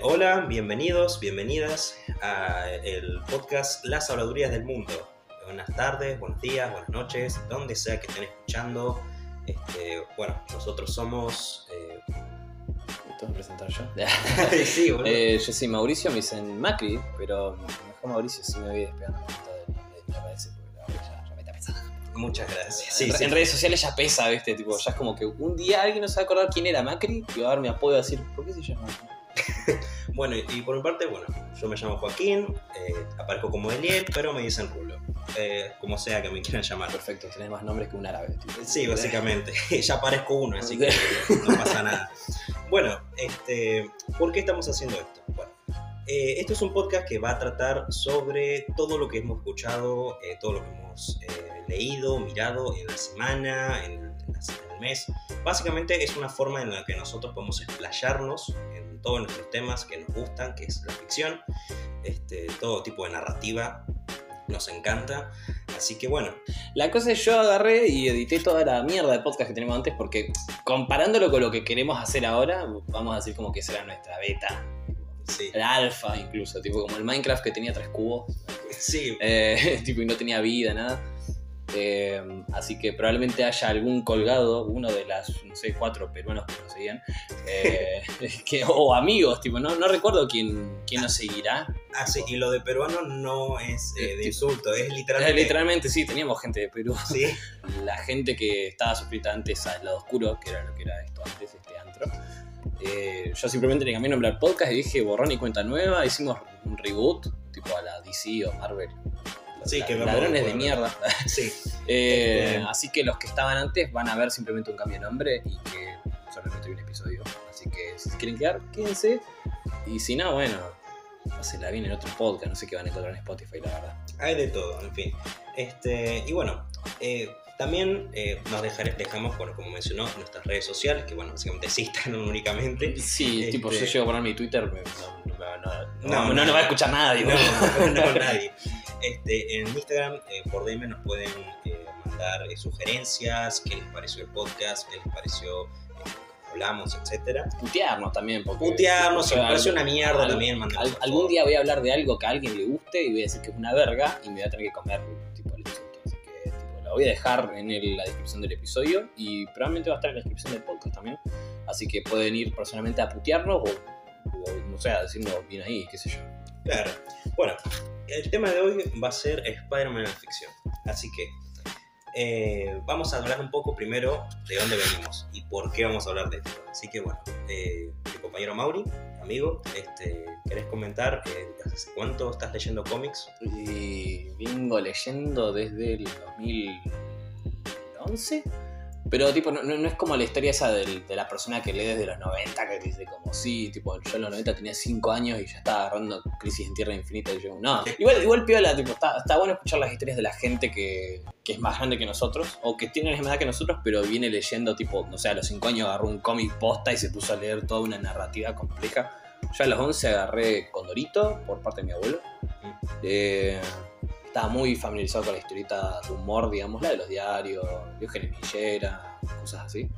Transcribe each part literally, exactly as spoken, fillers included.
Hola, bienvenidos, bienvenidas a el podcast Las Habladurías del Mundo. Buenas tardes, buenos días, buenas noches, donde sea que estén escuchando. Este, bueno, nosotros somos... Eh... ¿Me tengo que presentar yo? sí, boludo. eh, yo soy Mauricio, me dicen Macri, pero mejor Mauricio sí me voy despegando un poquito del nombre de la ese, porque ahora ya, ya me está pesando. Muchas gracias. Sí, en, sí, en sí. redes sociales ya pesa, ¿viste? Tipo, ya es como que un día alguien no se va a acordar quién era Macri y va a dar mi apoyo a decir, ¿por qué se llama Macri? Bueno, y por mi parte, bueno, yo me llamo Joaquín, eh, aparezco como Eliel, pero me dicen Rulo. Eh, como sea que me quieran llamar. Perfecto, tenés más nombres que un árabe. Tipo. Sí, básicamente. Ya parezco uno, así que no pasa nada. Bueno, este, ¿por qué estamos haciendo esto? Bueno, eh, esto es un podcast que va a tratar sobre todo lo que hemos escuchado, eh, todo lo que hemos eh, leído, mirado en la semana, en, en, la, en el mes. Básicamente es una forma en la que nosotros podemos explayarnos en todos nuestros temas que nos gustan, que es la ficción, este, todo tipo de narrativa nos encanta, así que bueno. La cosa es yo agarré y edité toda la mierda de podcast que teníamos antes porque comparándolo con lo que queremos hacer ahora, vamos a decir como que será nuestra beta, sí. La alfa incluso, tipo como el Minecraft que tenía tres cubos, sí. eh, tipo y no tenía vida, nada. Eh, así que probablemente haya algún colgado, uno de las, no sé, cuatro peruanos que nos seguían, eh, que, o amigos, tipo, no, no recuerdo quién, quién nos seguirá. Ah, sí, y lo de peruano no es eh, de insulto, es literalmente... Eh, literalmente, sí, teníamos gente de Perú. Sí. La gente que estaba suscrita antes al lado oscuro, que era lo que era esto antes, este antro. Eh, yo simplemente le cambié el nombre al podcast y dije borrón y cuenta nueva, hicimos un reboot, tipo a la D C o Marvel. Sí, que ladrones de mierda. Sí. eh, este... Así que los que estaban antes van a ver simplemente un cambio de nombre y que solamente hay un episodio. Así que si se quieren quedar, quédense. Y si no, bueno, pásenla bien en otro podcast. No sé qué van a encontrar en Spotify, la verdad. Hay de todo, en fin. Este, y bueno, eh, también eh, nos dejaré, dejamos, bueno, como mencionó, nuestras redes sociales, que bueno, básicamente sí están únicamente. Sí, este... tipo, yo llego a poner mi Twitter, no, no, no, no, no, no, no, no va a escuchar nada. Digo. No, no, nadie. Este, en Instagram, eh, por D M nos pueden eh, mandar eh, sugerencias, qué les pareció el podcast, qué les pareció eh, hablamos, etcétera. Putearnos también, porque... Putearnos, si o sea, me parece una mierda al, también. Al, algún día voy a hablar de algo que a alguien le guste y voy a decir que es una verga y me voy a tener que comer tipo el insulto. Así que tipo, lo voy a dejar en el, la descripción del episodio y probablemente va a estar en la descripción del podcast también. Así que pueden ir personalmente a putearnos o, o no sé, a decirnos bien ahí, qué sé yo. Claro. Bueno, el tema de hoy va a ser Spider-Man en la ficción. Así que eh, vamos a hablar un poco primero de dónde venimos y por qué vamos a hablar de esto. Así que bueno, eh, mi compañero Mauri, amigo, este, ¿querés comentar eh, hace cuánto estás leyendo cómics? Y vengo leyendo desde el dos mil once. Pero tipo, no, no es como la historia esa de, de la persona que lee desde los noventa, que dice como, sí, tipo, yo en los noventa tenía cinco años y ya estaba agarrando Crisis en Tierra Infinita y yo, no. Igual, igual piola, tipo, está, está bueno escuchar las historias de la gente que, que es más grande que nosotros, o que tiene la misma edad que nosotros, pero viene leyendo, tipo, no sé, a los cinco años agarró un cómic posta y se puso a leer toda una narrativa compleja. Yo a los once agarré Condorito, por parte de mi abuelo. Eh... Estaba muy familiarizado con la historieta de humor, digamos, la de los diarios, Diógenes Villera, cosas así.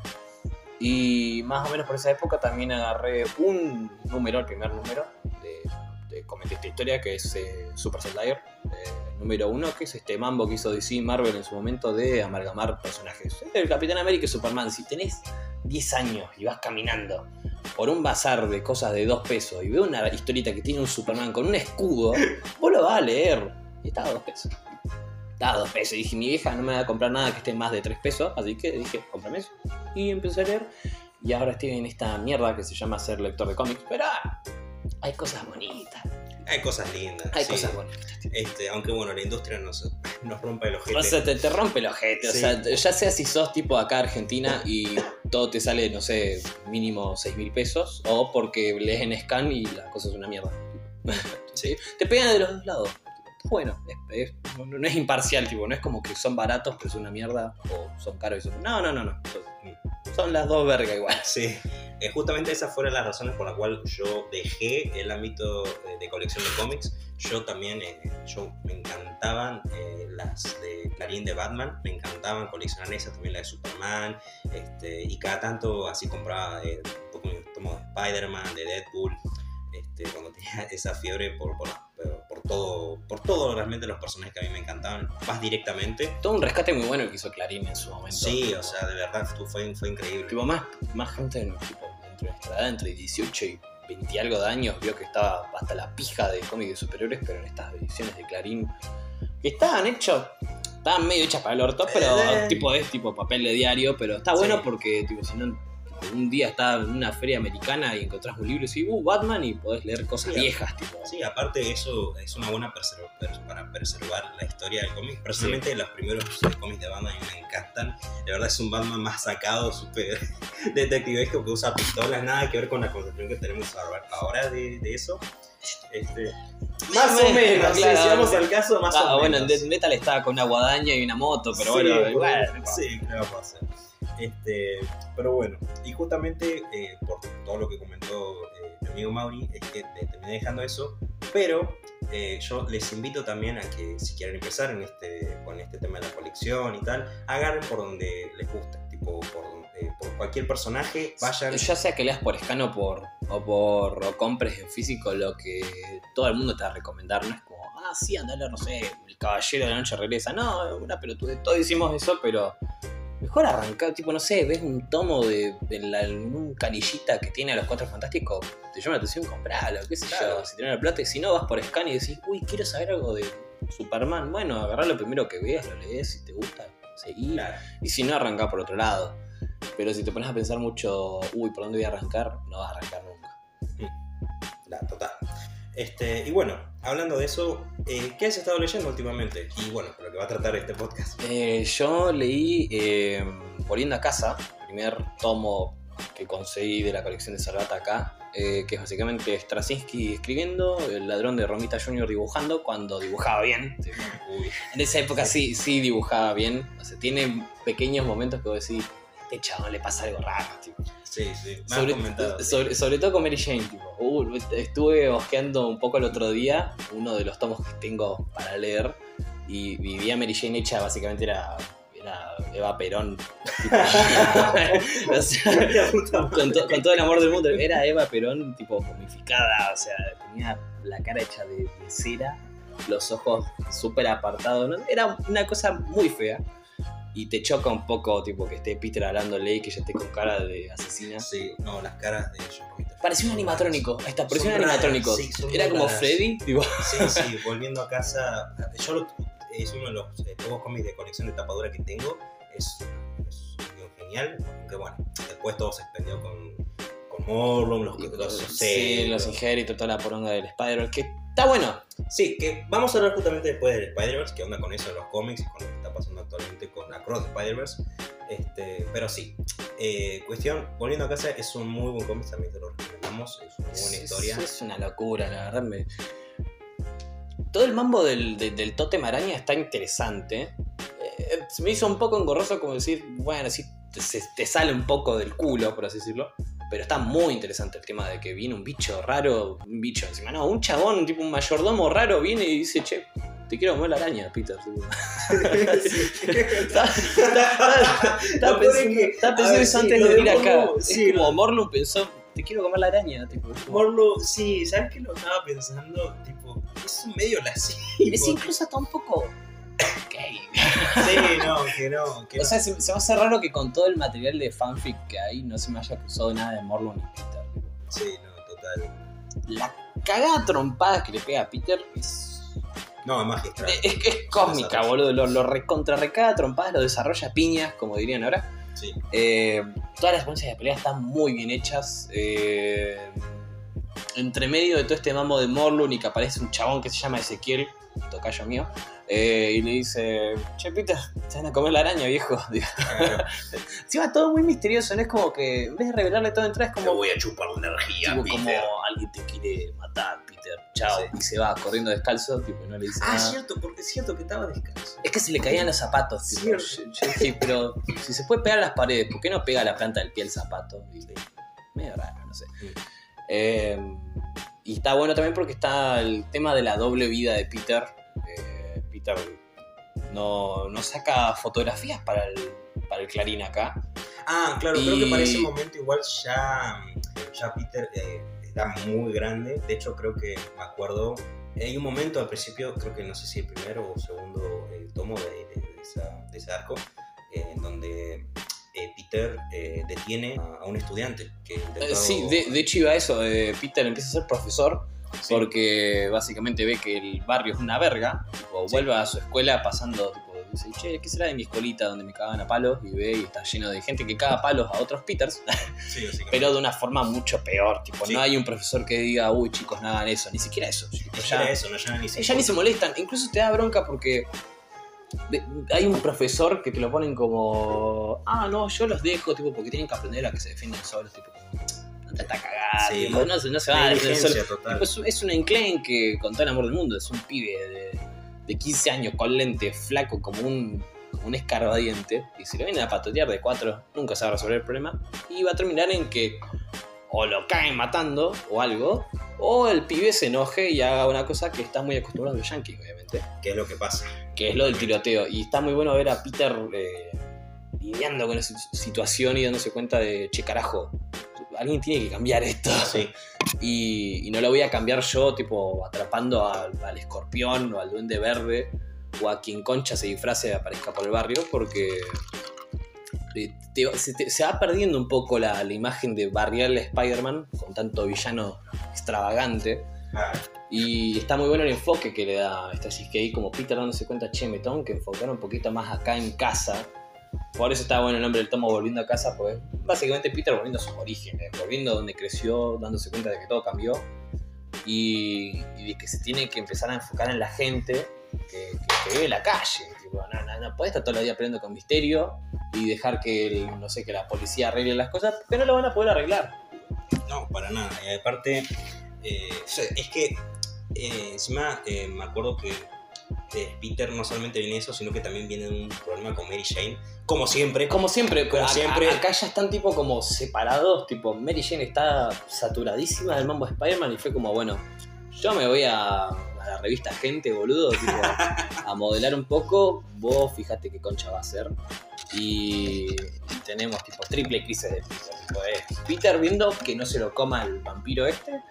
Y más o menos por esa época también agarré un número, el primer número, de, de comenté esta historia, que es eh, Super Soldier, eh, número uno, que es este mambo que hizo D C y Marvel en su momento de amalgamar personajes. El Capitán América y Superman, si tenés diez años y vas caminando por un bazar de cosas de dos pesos y ves una historieta que tiene un Superman con un escudo, vos lo vas a leer. Y estaba a dos pesos. Estaba a dos pesos. Y dije, mi vieja no me va a comprar nada que esté más de tres pesos. Así que dije, cómprame eso. Y empecé a leer. Y ahora estoy en esta mierda que se llama ser lector de cómics. Pero ah, hay cosas bonitas. Hay cosas lindas. Hay sí. cosas bonitas. Este, aunque bueno, la industria nos, nos rompe el ojete. O sea, te, te rompe el ojete. Sí. O sea, ya sea si sos tipo acá Argentina y todo te sale, no sé, mínimo seis mil pesos. O porque lees en Scan y la cosa es una mierda. Sí. Te pegan de los dos lados. Bueno, es, es, no, no es imparcial, tipo, no es como que son baratos pero son una mierda o son caros y son... No, no, no, no. Son las dos vergas igual. Sí, eh, justamente esas fueron las razones por las cuales yo dejé el ámbito de, de colección de cómics. Yo también, eh, yo me encantaban eh, las de Clarín de Batman, me encantaban coleccionar esas, también la de Superman, este, y cada tanto así compraba eh, un poco de tomo de Spider-Man, de Deadpool. Este, este, cuando tenía esa fiebre por, por, por todo, por todo realmente los personajes que a mí me encantaban, más directamente. Todo un rescate muy bueno el que hizo Clarín en su momento. Sí, tipo, o sea, de verdad fue, fue increíble. Tipo, más, más gente tipo, entre nuestra edad, entre dieciocho y veinte y algo de años, vio que estaba hasta la pija de cómics de superhéroes, pero en estas ediciones de Clarín, que estaban hechos, estaban medio hechas para el orto, pero eh. tipo es tipo papel de diario, pero está bueno Sí. porque tipo, si no, un día estás en una feria americana y encontrás un libro y decís, uh, Batman, y podés leer cosas Sí, viejas, tipo. Sí, aparte eso es una buena preserva, para preservar la historia del cómic. Personalmente sí. Los primeros cómics de Batman a mí me encantan. De verdad es un Batman más sacado, súper detectivesco, que usa pistolas, nada que ver con la concepción que tenemos ahora de, de eso. Este, más o menos, claro, sí, si vamos al caso, más ah, o bueno, menos. en Death Metal estaba con una guadaña y una moto, pero sí, bueno, igual. Bueno, sí, ¿qué va a pasar? Este, pero bueno, y justamente eh, por todo lo que comentó eh, mi amigo Mauri, es que te terminé dejando eso, pero eh, yo les invito también a que si quieren empezar en este, con este tema de la colección y tal, agarren por donde les guste, tipo por, eh, por cualquier personaje, vayan. Ya sea que leas por scan o por, o por o compres en físico, lo que todo el mundo te va a recomendar, no es como, ah, sí, andale, no sé, el Caballero de la Noche regresa, no, una pelotudez, todos hicimos eso, pero mejor arrancar, tipo, no sé, ves un tomo de, de la, un canillita que tiene a los Cuatro Fantásticos, te llama la atención, compralo, qué sé claro. yo, si tenés la plata, y si no vas por scan y decís, uy, quiero saber algo de Superman, bueno, agarrá lo primero que veas, lo lees, si te gusta, seguí, claro. Y si no, arrancá por otro lado. Pero si te pones a pensar mucho, uy, ¿por dónde voy a arrancar? No vas a arrancar nunca. La total. Este, y bueno, hablando de eso, eh, ¿qué has estado leyendo últimamente? Y bueno, lo que va a tratar este podcast. Eh, yo leí eh, Volviendo a casa, el primer tomo que conseguí de la colección de Salvat acá, eh, que es básicamente Straczynski escribiendo, el ladrón de Romita junior dibujando, cuando dibujaba bien. Uy. En esa época sí, sí dibujaba bien. O sea, tiene pequeños momentos que vos decís, este chabón le pasa algo raro, tipo. Sí, sí, me sobre, comentado, sobre, sí. sobre todo con Mary Jane, tipo. Uh, estuve bosqueando un poco el otro día uno de los tomos que tengo para leer y vivía Mary Jane hecha, básicamente era, era Eva Perón. Tipo, o sea, con, to, con todo el amor del mundo, era Eva Perón tipo momificada, o sea, tenía la cara hecha de, de cera, los ojos súper apartados, ¿no? Era una cosa muy fea. Y te choca un poco, tipo, que esté Peter hablándole y que ya esté con cara de asesina. Sí, no, no, las caras de ellos. Parecía un animatrónico. Ahí está, parecía un animatrónico. Sí, era como raras. Freddy. Tipo. Sí, sí, Volviendo a casa. Yo lo, es uno de los eh, pocos cómics de colección de tapadura que tengo. Es, es genial. Aunque bueno, después todo se expendió con, con Morlun, los, los, los, sí, los Inherit, toda la poronga del Spider-Man. Que está bueno. Sí, que vamos a hablar justamente después del Spider-Verse, que onda con eso en los cómics y con lo que está pasando actualmente con Across the Spider-Verse. Este, pero sí, eh, cuestión, Volviendo a casa es un muy buen cómic, también te lo recomendamos, es una muy buena historia. Es, es una locura, la verdad. Me... Todo el mambo del, del, del tótem araña está interesante. Eh, se me hizo un poco engorroso como decir, bueno, sí, te, te sale un poco del culo, por así decirlo. Pero está muy interesante el tema de que viene un bicho raro, un bicho encima, no, un chabón, tipo un mayordomo raro, viene y dice, che, te quiero comer la araña, Peter. Estaba pensando eso antes de venir acá. Sí, es como Morlun pensó, te quiero comer la araña. Tipo, Morlun, sí, ¿sabes qué lo estaba pensando? Tipo, es un medio lascivo. Es incluso hasta un poco... gay. Sí, no, que no. Que o no. sea, se, se me hace raro que con todo el material de fanfic que hay no se me haya cruzado nada de Morlun y Peter. Sí, no, total. La cagada trompada que le pega a Peter es... No, es magistral. Es, es, es cósmica, boludo. Lo, lo recontra recada trompadas, lo desarrolla piñas, como dirían ahora. Sí. Eh, todas las secuencias de pelea están muy bien hechas. Eh, entre medio de todo este mambo de Morlun y que aparece un chabón que se llama Ezequiel, tocayo mío, eh, y le dice, che, Peter, te van a comer la araña, viejo. Encima todo muy misterioso, no es como que en vez de revelarle todo de entrada es como... Te voy a chupar la energía, tipo, Peter. como alguien te quiere matar, Peter, chao. Sí. Y se va corriendo descalzo, tipo, no le dice ah, nada. Ah, cierto, porque es cierto que estaba descalzo. Es que se le caían los zapatos, tipo. Cierto. Yo, yo dije, pero si se puede pegar a las paredes, ¿por qué no pega a la planta del pie el zapato? Y, medio raro, no sé. Sí. Eh, y está bueno también porque está el tema de la doble vida de Peter. Eh, Peter no, no saca fotografías para el, para el Clarín acá. Ah, claro, y... creo que para ese momento igual ya, ya Peter eh, está muy grande. De hecho, creo que me acuerdo, hay un momento al principio, creo que no sé si el primero o segundo eh, tomo de, de, de, esa, de ese arco, eh, en donde eh, Peter eh, detiene a, a un estudiante que intentado... Sí, de, de hecho iba a eso, eh, Peter empieza a ser profesor sí. porque básicamente ve que el barrio es una verga, tipo, sí. vuelve a su escuela pasando, tipo, dice, che, ¿qué será de mi escuelita donde me cagan a palos? Y ve y está lleno de gente que caga a palos a otros Peters, sí, pero de una forma mucho peor, tipo, sí. no hay un profesor que diga, uy chicos, no hagan eso, ni siquiera eso. Ni tipo, siquiera ya, eso, no, ya, ni, se ya ni se molestan, incluso te da bronca porque... De, hay un profesor que te lo ponen como ah no yo los dejo tipo porque tienen que aprender a que se defienden solos tipo no te está cagando sí, tipo, no, no se va a defender solo tipo, es, es un enclenque con todo el amor del mundo es un pibe de, de quince años con lente flaco como un como un escarbadiente y si lo vienen a patotear de cuatro nunca se va a resolver el problema y va a terminar en que o lo caen matando o algo o el pibe se enoje y haga una cosa que está muy acostumbrado a los yankees, obviamente. ¿Qué es lo que pasa? Que es lo del tiroteo. Y está muy bueno ver a Peter eh, lidiando con esa situación y dándose cuenta de, che, carajo, alguien tiene que cambiar esto. Sí. Y, y no lo voy a cambiar yo, tipo, atrapando al, al escorpión o al duende verde o a quien concha se disfrace y aparezca por el barrio, porque... Te, te, se, te, se va perdiendo un poco la, la imagen de barrial Spider-Man con tanto villano extravagante ah. y está muy bueno el enfoque que le da Stacy K como Peter dándose cuenta, che, me tengo que enfocar un poquito más acá en casa, por eso está bueno el nombre del tomo Volviendo a Casa, pues básicamente Peter volviendo a sus orígenes, volviendo a donde creció, dándose cuenta de que todo cambió y, y de que se tiene que empezar a enfocar en la gente que, que, que vive en la calle. Tipo, no, no, no puede estar todo el día peleando con Misterio y dejar que, el, no sé, que la policía arregle las cosas, porque no lo van a poder arreglar. No, para nada. Y aparte, eh, es que eh, encima eh, me acuerdo que eh, Peter no solamente viene eso, sino que también viene un problema con Mary Jane. Como siempre. Como siempre, como a, siempre. A, acá ya están tipo como separados, tipo Mary Jane está saturadísima del mambo Spider-Man y fue como, bueno, yo me voy a, a la revista Gente, boludo, tipo, a modelar un poco, vos fíjate qué concha va a ser. Y, y tenemos tipo triple crisis de Peter. Tipo, eh, Peter viendo que no se lo coma el vampiro este,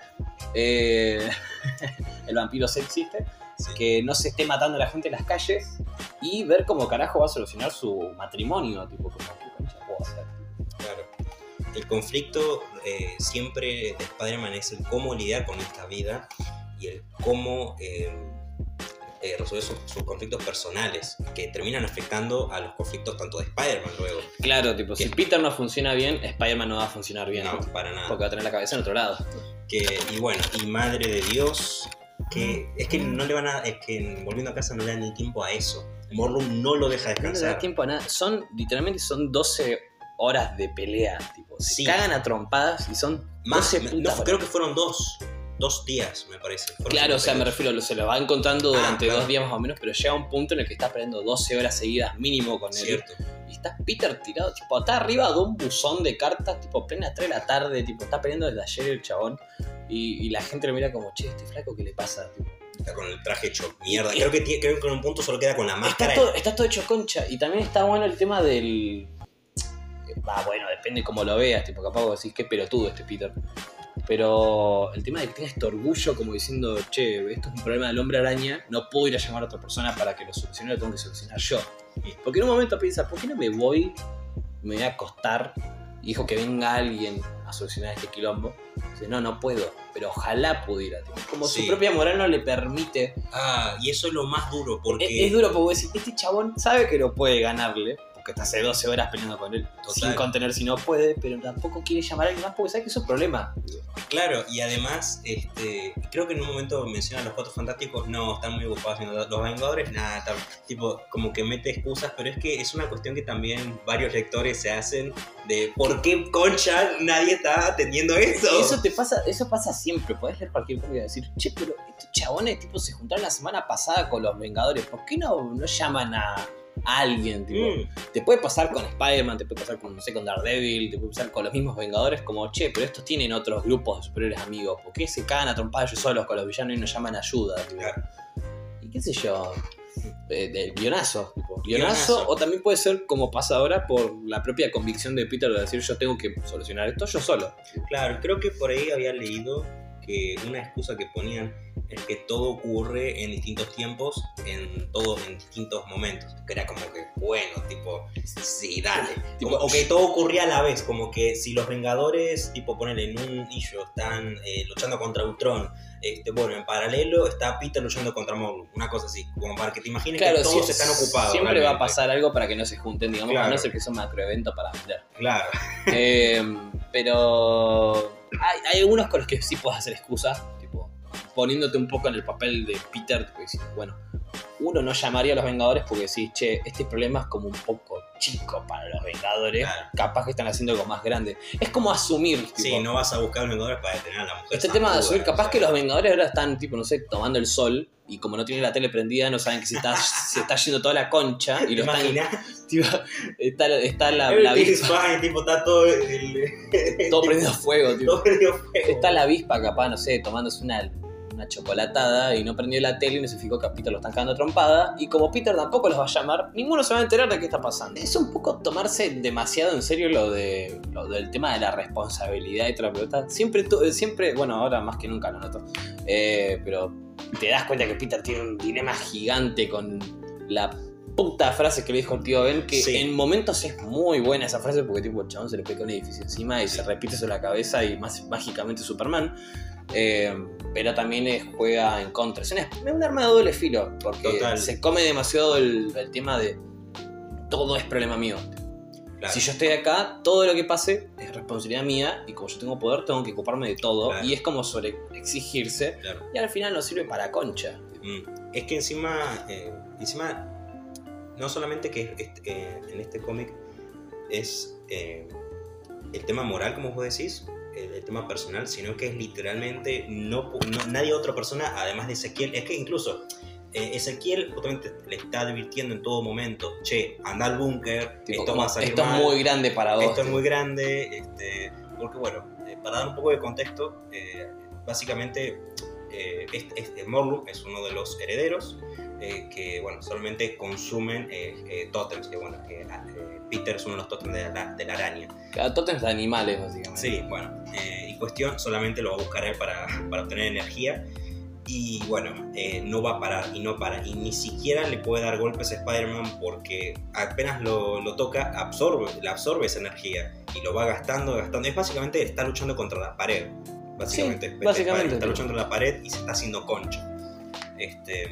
eh, el vampiro sexy este, sí. que no se esté matando a la gente en las calles y ver cómo carajo va a solucionar su matrimonio, tipo, como qué concha puedo hacer. Claro. El conflicto eh, siempre de Spider-Man es el cómo lidiar con esta vida y el cómo eh, eh, resolver sus, sus conflictos personales que terminan afectando a los conflictos tanto de Spider-Man luego. Claro, tipo, que, si Peter no funciona bien, Spider-Man no va a funcionar bien. No, para nada. Porque va a tener la cabeza en otro lado. Que, y bueno, y Madre de Dios, que es que no le van a, es que Volviendo a Casa no le dan ni tiempo a eso. Morlun no lo deja descansar. No le da tiempo a nada. Son, literalmente son doce horas de pelea, tipo, se sí. cagan a trompadas y son más, doce putas. No, creo que fueron dos. Dos días, me parece. Fueron claro, o sea, me refiero, se lo va encontrando durante ah, claro. dos días más o menos, pero llega un punto en el que está peleando doce horas seguidas mínimo con él. Cierto. Y está Peter tirado, tipo, está arriba de un buzón de cartas, tipo, plena tres de la tarde, tipo, está peleando desde ayer el chabón. Y, y la gente lo mira como, che, este flaco, ¿qué le pasa? Tipo, está con el traje hecho mierda. Creo que, tiene, creo que en un punto solo queda con la máscara. Está todo, está todo hecho concha. Y también está bueno el tema del... Ah, bueno, depende cómo lo veas, tipo, capaz vos decís, qué pelotudo este Peter. Pero el tema de que tenga este orgullo como diciendo, che, esto es un problema del hombre araña, no puedo ir a llamar a otra persona para que lo solucione, lo tengo que solucionar yo. Porque en un momento piensa, ¿por qué no me voy, me voy a acostar y dejo que venga alguien a solucionar este quilombo? Dice, no, no puedo, pero ojalá pudiera. Como sí. su propia moral no le permite. Ah, y eso es lo más duro, porque... Es, es duro porque vos decís, este chabón sabe que no puede ganarle, que está hace doce horas peleando con él, total, sin contener si no puede, pero tampoco quiere llamar a alguien más porque sabe que eso es un problema. Claro, y además, este, creo que en un momento mencionan a los Cuatro Fantásticos, no, están muy ocupados haciendo los Vengadores, nada, está, tipo, como que mete excusas, pero es que es una cuestión que también varios lectores se hacen de ¿por qué concha nadie está atendiendo eso? Eso te pasa, eso pasa siempre, podés leer cualquier cosa y decir, che, pero estos chabones tipo se juntaron la semana pasada con los Vengadores, ¿por qué no, no llaman a... a alguien, tipo, mm. te puede pasar con Spider-Man, te puede pasar con, no sé, con Daredevil, te puede pasar con los mismos Vengadores, como, che, pero estos tienen otros grupos de superiores amigos, ¿por qué se cagan a trompadas ellos solos con los villanos y no llaman ayuda? Tipo? Claro. Y qué sé yo, eh, del guionazo, tipo, tipo guionazo, Guionazo. o también puede ser como pasa ahora por la propia convicción de Peter de decir yo tengo que solucionar esto yo solo. Claro, creo que por ahí había leído que una excusa que ponían es que todo ocurre en distintos tiempos, en todo, en distintos momentos. Que era como que, bueno, tipo, sí, dale. Tipo, Como- o que todo ocurría a la vez, como que si los Vengadores, tipo, ponerle en un issue, están eh, luchando contra Ultron, este, bueno, en paralelo está Peter luchando contra Morlun, una cosa así, como para que te imagines Claro, que todos sí, están ocupados. siempre va a realmente. pasar algo para que no se junten, digamos, Claro. a no ser que sea un macroevento para vender. Claro. Eh, pero hay, hay algunos con los que sí puedes hacer excusas, tipo, poniéndote un poco en el papel de Peter, tipo, decir, bueno, uno no llamaría a los Vengadores porque decís, che, este problema es como un poco chico para los Vengadores, Claro. capaz que están haciendo algo más grande. Es como asumir, tipo, Sí, no vas a buscar los Vengadores para detener a la mujer. este tema de zancuda, asumir, capaz o sea. que los Vengadores ahora están, tipo, no sé, tomando el sol y como no tienen la tele prendida, no saben que se está, se está yendo toda la concha y ¿Te lo están, imaginas? tipo, está, está la, la Everything's avispa, fine, tipo, está todo el... todo prendido a fuego, tipo. todo prendido fuego. Está la avispa capaz, no sé, tomándose una, una chocolatada y no prendió la tele y no se fijó que a Peter lo están cagando a trompada. Y como Peter tampoco los va a llamar, ninguno se va a enterar de qué está pasando. Es un poco tomarse demasiado en serio lo, de, lo del tema de la responsabilidad y toda la pelota. Siempre, tu- siempre, bueno, ahora más que nunca lo noto, eh, pero te das cuenta que Peter tiene un dilema gigante con la puta frase que le dijo el tío Ben, que Sí. en momentos es muy buena esa frase porque tipo el chabón se le pega un edificio encima y se repite sobre la cabeza y más mágicamente Superman. Eh, pero también eh, juega en contra. Es una, es un arma de doble filo porque Total. se come demasiado el, el tema de todo es problema mío. Claro. Si yo estoy acá, todo lo que pase es responsabilidad mía y como yo tengo poder tengo que ocuparme de todo Claro. y es como sobre exigirse Claro. y al final no sirve para concha. Mm. Es que encima, eh, encima, no solamente que es- eh, en este cómic es eh, el tema moral, como vos decís, el, el tema personal, sino que es literalmente no, pu- no- nadie otra persona, además de Ezequiel, es que incluso eh, Ezequiel justamente le está advirtiendo en todo momento, che, anda al búnker, Tipo, esto como, va a salir esto mal, es muy grande para vos. esto es tipo. muy grande, este, porque bueno, eh, para dar un poco de contexto, eh, básicamente eh, este, este Morlun es uno de los herederos eh, que bueno, solamente consumen eh, eh, tótems, que bueno, que eh, Peter es uno de los tótems de la, de la araña. Cada tótems de animales, básicamente. Sí, bueno, eh, y cuestión solamente lo va a buscar él para, para obtener energía. Y bueno, eh, no va a parar y no para. Y ni siquiera le puede dar golpes a Spider-Man porque apenas lo, lo toca, absorbe, le absorbe esa energía. Y lo va gastando, gastando. Es básicamente está luchando contra la pared. Básicamente. Sí, básicamente, Spider-Man está tío. luchando contra la pared y se está haciendo concha. Este,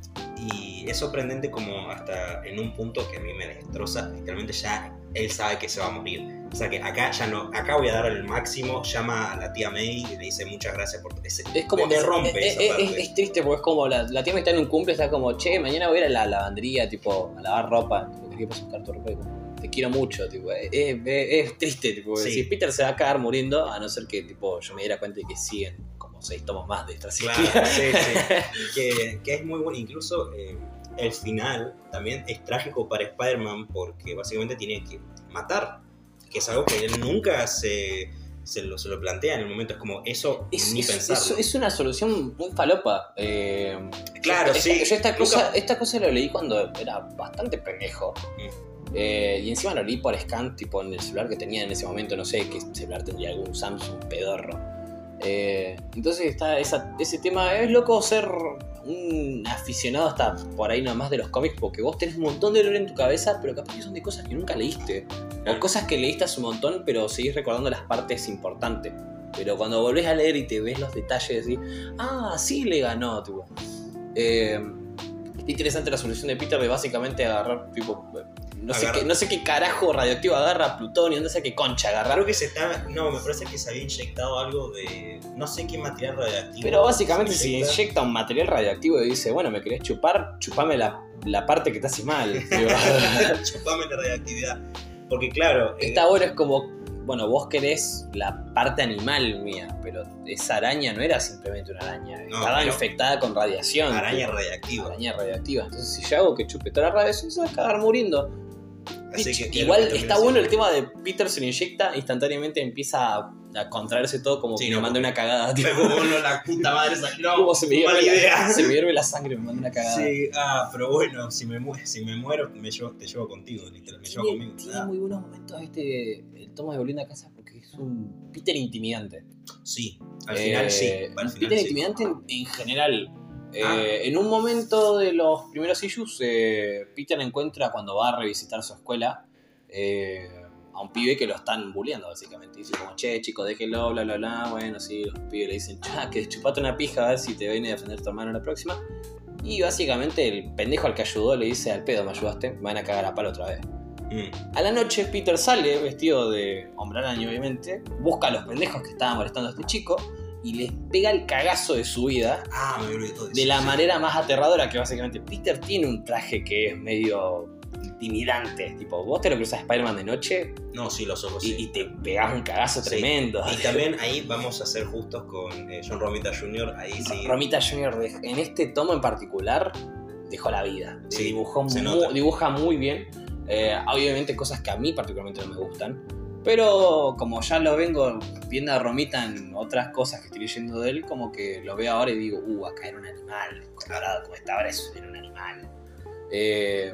y es sorprendente como hasta en un punto que a mí me destroza. Literalmente ya él sabe que se va a morir. O sea que acá ya no, acá voy a dar el máximo, llama a la tía May y le dice muchas gracias por ese, Es como me es- rompe es, esa es- parte. es- es triste porque es como la, la tía me está en un cumple, está como, che, mañana voy a ir a la lavandería, tipo, a lavar ropa, tipo, quería buscar tu ropa y como, te quiero mucho, tipo, es, es- es triste, tipo, Sí. si Peter se va a cagar muriendo, a no ser que tipo yo me diera cuenta de que siguen como seis tomos más de esta serie. Claro, sí, sí. Que, que es muy bueno. Incluso eh, el final también es trágico para Spider-Man porque básicamente tiene que matar, que es algo que él nunca se, se, lo, se lo plantea en el momento. Es como eso, Es, ni es- pensarlo. es- es una solución muy falopa. Eh, Claro, yo, sí. Yo esta Nunca- cosa, esta cosa lo leí cuando era bastante pendejo. Eh, y encima lo leí por scan, tipo en el celular que tenía en ese momento, no sé qué celular tendría, algún Samsung pedorro. Eh, entonces está esa, ese tema, es loco ser un aficionado hasta por ahí nomás de los cómics, porque vos tenés un montón de lore en tu cabeza, pero capaz que son de cosas que nunca leíste. O cosas que leíste hace un montón, pero seguís recordando las partes importantes. Pero cuando volvés a leer y te ves los detalles, decís, ah, sí le ganó, tipo. Eh, interesante la solución de Peter de básicamente agarrar, tipo, no sé, Agarra- qué, no sé qué carajo radioactivo agarra plutonio, no sé qué concha agarra. Creo que se está. No, me parece que se había inyectado algo de. No sé qué material radioactivo. Pero básicamente se si inyecta. inyecta un material radioactivo y dice, bueno, me querés chupar, chupame la, la parte que te hace mal. Digo, Chupame la radioactividad. Porque claro. eh, está bueno, es como, bueno, vos querés la parte animal mía, pero esa araña no era simplemente una araña, No, estaba pero- infectada con radiación. araña tipo, radioactiva. araña radioactiva. Entonces si yo hago que chupe toda la radiación, se va a cagar muriendo. Así que, Igual es lo que está termina bueno el siendo. tema de Peter se lo inyecta, instantáneamente empieza a a contraerse todo como Sí, que no, me mandé una cagada, tío. Como no, la puta madre esa. No, Como se me, hierve mala idea. la, se me hierve la sangre, me mandé una cagada. Sí, ah, pero bueno, si me, mu si me muero, me llevo, te llevo contigo, literal, me llevo Tiene, conmigo. tiene Ah. muy buenos momentos este, el tomo de Volviendo a Casa porque es un Peter intimidante. Sí, al final Eh, sí. Al un final Peter sí. intimidante en, en general. Eh, Ah. En un momento de los primeros issues, eh, Peter encuentra cuando va a revisitar su escuela eh, a un pibe que lo están bulleando, básicamente. Dice como, che, chico, déjelo, bla, bla, bla. Bueno, sí, los pibes le dicen, cha, que chupate una pija a ver si te viene a defender tu hermano la próxima. Y básicamente el pendejo al que ayudó le dice, al pedo me ayudaste, me van a cagar a palo otra vez. Mm. A la noche Peter sale, vestido de hombre araña obviamente, busca a los pendejos que estaban molestando a este chico y les pega el cagazo de su vida Ah, me olvidé todo de eso. de la sí. manera más aterradora, que básicamente Peter tiene un traje que es medio intimidante. Tipo, vos te lo cruzas a Spider-Man de noche No, sí, los ojos y, sí. y te pegás un cagazo Sí. tremendo. Y también ahí vamos a ser justos con eh, John Romita junior Ahí sí. Romita junior en este tomo en particular dejó la vida. Sí, Dibujó se mu- nota. dibuja muy bien. Eh, obviamente cosas que a mí particularmente no me gustan. Pero como ya lo vengo viendo a Romita en otras cosas que estoy leyendo de él, como que lo veo ahora y digo, uh, acá era un animal. Comparado como está ahora, eso era un animal. Eh,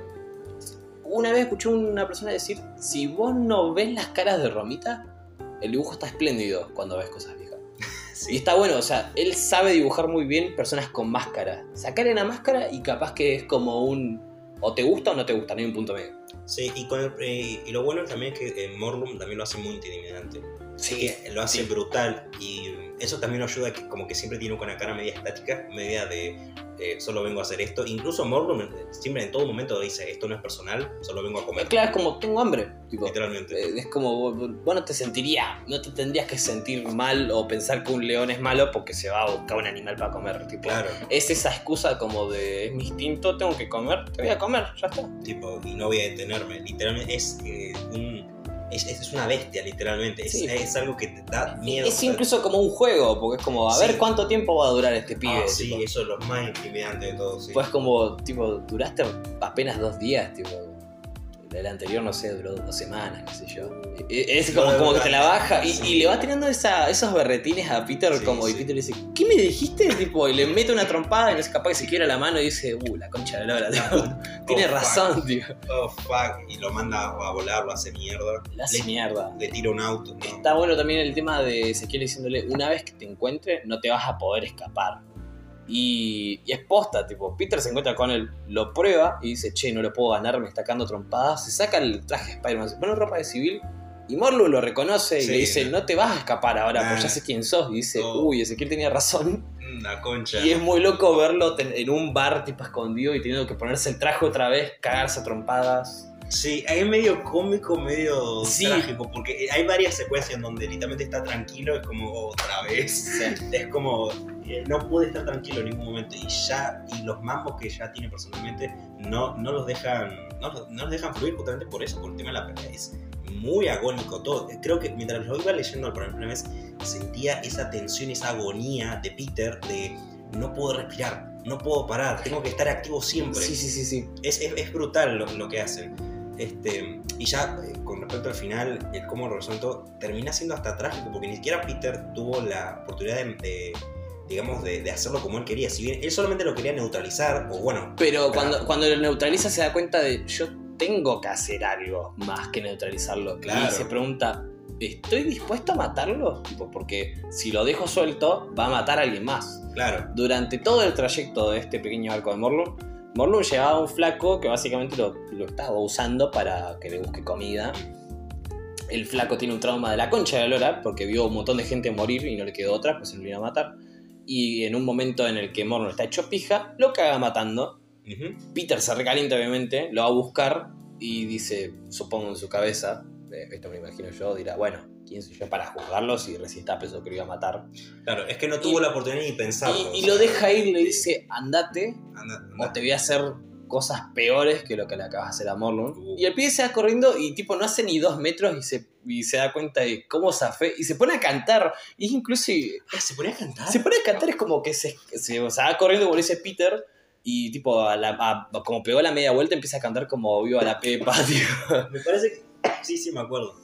una vez escuché una persona decir, si vos no ves las caras de Romita, el dibujo está espléndido cuando ves cosas viejas. Sí. Y está bueno, o sea, él sabe dibujar muy bien personas con máscara. Sacarle la máscara y capaz que es como un... o te gusta o no te gusta, no hay un punto medio. Sí, y, con el, eh, y lo bueno también es que eh, Morlun también lo hace muy intimidante. Sí, Que lo hace sí. brutal y eso también lo ayuda a que como que siempre tiene una cara media estática, media de eh, solo vengo a hacer esto. Incluso Morlun siempre en todo momento dice esto no es personal, solo vengo a comer. Claro, es como, tengo hambre, tipo. Literalmente. Eh, Es como, vos vos no te sentirías, no te tendrías que sentir mal o pensar que un león es malo porque se va a buscar un animal para comer, tipo. Claro, Es esa excusa como de, es mi instinto, tengo que comer, te voy a comer, ya está. tipo, y no voy a detenerme. Literalmente es eh, un... Es, es una bestia, literalmente. Es, Sí. es algo que te da miedo. Es incluso como un juego, porque es como, a Sí. ver cuánto tiempo va a durar este pibe. Ah, sí, tipo. eso es lo más intimidante de todo. Sí. Pues como, tipo, duraste apenas dos días, tipo. El anterior, no sé, duró dos semanas, qué sé yo. Es como, No, como no, que te la baja y, sí. y le va tirando esa, esos berretines a Peter, Sí, como, y sí. Peter le dice, ¿qué me dijiste? Tipo, y le mete una trompada y no es capaz que se quiera la mano y dice, uh, la concha de la lora, tipo, tiene Oh, razón, fuck. tío. Oh, fuck. Y lo manda a volar, lo hace mierda. La hace Le, mierda. le tira un auto. ¿no? Está bueno también el tema de Ezequiel diciéndole, una vez que te encuentre, no te vas a poder escapar. Y, y es posta, tipo, Peter se encuentra con él, lo prueba y dice, che, no lo puedo ganar, me está cagando trompadas. Se saca el traje de Spider-Man, se pone ropa de civil y Morlun lo reconoce y Sí, le dice, no. no te vas a escapar ahora, Nah. porque ya sé quién sos. Y dice, No. uy, Ezequiel tenía razón. La concha. Y es muy loco verlo ten- en un bar tipo escondido y teniendo que ponerse el traje otra vez, cagarse a trompadas. Sí, es medio cómico, medio Sí. trágico, porque hay varias secuencias en donde literalmente está tranquilo, es como otra vez. Es como, eh, no puede estar tranquilo en ningún momento. Y ya, y los mambos que ya tiene personalmente no, no los dejan, no, los- no los dejan fluir justamente por eso, por el tema de la pelea. Es muy agónico todo. Creo que mientras lo iba leyendo por primera vez, sentía esa tensión, esa agonía de Peter de no puedo respirar, no puedo parar, tengo que estar activo siempre. Sí, sí, sí, sí. Es, es, es brutal lo, lo que hacen. Este, y ya eh, con respecto al final, el cómo lo resuelto, termina siendo hasta trágico, porque ni siquiera Peter tuvo la oportunidad de, de, digamos, de, de hacerlo como él quería. Si bien él solamente lo quería neutralizar, o bueno... Pero Pero- cuando, cuando lo neutraliza se da cuenta de, yo tengo que hacer algo más que neutralizarlo. Claro. Y se pregunta, ¿estoy dispuesto a matarlo? Tipo, porque si lo dejo suelto, va a matar a alguien más. Claro, Durante todo el trayecto de este pequeño arco de Morlun, Morlun llevaba a un flaco que básicamente lo, lo estaba usando para que le busque comida. El flaco tiene un trauma de la concha de la lora porque vio un montón de gente morir y no le quedó otra, pues se lo vino a matar. Y en un momento en el que Morlun está hecho pija, lo caga matando. uh-huh. Peter se recalienta obviamente, lo va a buscar y dice, supongo en su cabeza, eh, esto me lo imagino yo, dirá, bueno, ¿quién soy yo para juzgarlo si recién está pensó que lo iba a matar? Claro, es que no tuvo Y- la oportunidad ni de pensarlo. Y, y o lo sea, deja ir y le dice, andate anda- o anda. te voy a hacer cosas peores que lo que le acabas de hacer a Morlun. Uh. Y el pibe se va corriendo y tipo no hace ni dos metros y se, y se da cuenta de cómo zafé y se pone a cantar. Y es incluso, Ah, ¿se ponía a cantar? se pone a cantar, es como que se, se, o sea, va corriendo como le dice Peter y tipo, a la, a- como pegó la media vuelta empieza a cantar como Viva la Pepa, tío. Me parece que... Sí, sí, me acuerdo.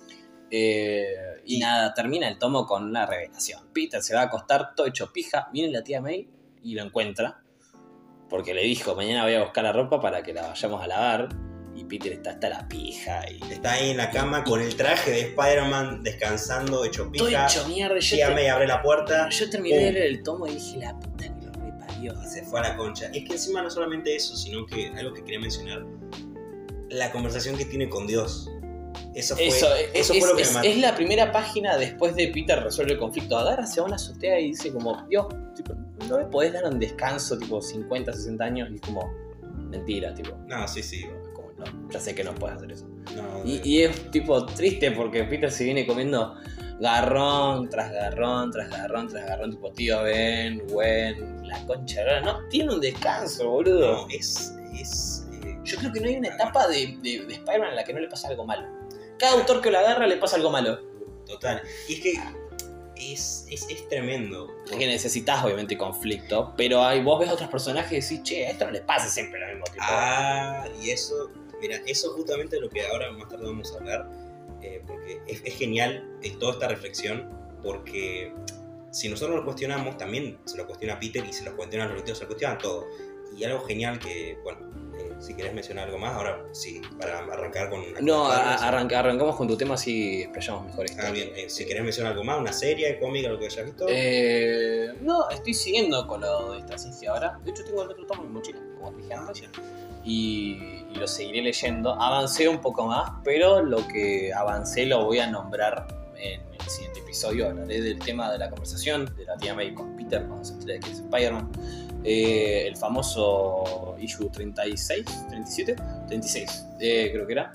Eh, y, y nada, termina el tomo con una revelación. Peter se va a acostar todo hecho pija, viene la tía May y lo encuentra. Porque le dijo, mañana voy a buscar la ropa para que la vayamos a lavar. Y Peter está hasta la pija. Y está ahí en la cama y, con el traje de Spider-Man descansando, hecho pija. Todo hecho mierda. Tía May abre la puerta. Yo terminé de leer el tomo y dije, la puta que lo reparió. Y se fue a la concha. Es que encima no solamente eso, sino que algo que quería mencionar. La conversación que tiene con Dios. Eso fue, eso, eso es, fue lo que es, me mató. Es la primera página después de Peter resuelve el conflicto. Agarra, se va a una azotea y dice como, Dios, tipo, no me podés dar un descanso tipo cincuenta, sesenta años. Y es como, mentira, tipo. No, sí, sí. Como, no, ya sé que no puedes hacer eso. No, y, y es tipo triste porque Peter se viene comiendo garrón tras garrón, tras garrón, tras garrón. Tipo, tío Ben, Gwen, la concha. No tiene un descanso, boludo. No, es... es eh, Yo creo que no hay una etapa de, de, de Spider-Man en la que no le pasa algo malo. Cada autor que lo agarra le pasa algo malo. Total. Y es que es, es, es tremendo. Porque necesitas, obviamente, conflicto. Pero hay, vos ves a otros personajes y decís, che, a esto no le pasa siempre lo mismo. Tipo. Ah, y eso, mira, eso justamente es lo que ahora más tarde vamos a hablar. Eh, porque es, es genial eh, toda esta reflexión. Porque si nosotros lo cuestionamos, también se lo cuestiona Peter y se lo cuestionan los lectores, se lo cuestionan todo. Y algo genial que, bueno, eh, si querés mencionar algo más, ahora sí, para arrancar con... No, a, arranca, arrancamos con tu tema así explayamos mejor esto. Ah, bien, eh, si querés mencionar algo más, una serie, cómic, algo que hayas visto. Eh, no, estoy siguiendo con lo de esta ciencia ahora. De hecho, tengo el otro tomo en mi mochila, como te dije antes. Y, y lo seguiré leyendo. Avancé un poco más, pero lo que avancé lo voy a nombrar en el siguiente episodio. Hablaré del tema de la conversación de la tía May con Peter cuando se entera de que es Spider-Man. Eh, el famoso issue treinta y seis, treinta y siete, treinta y seis, eh, creo que era,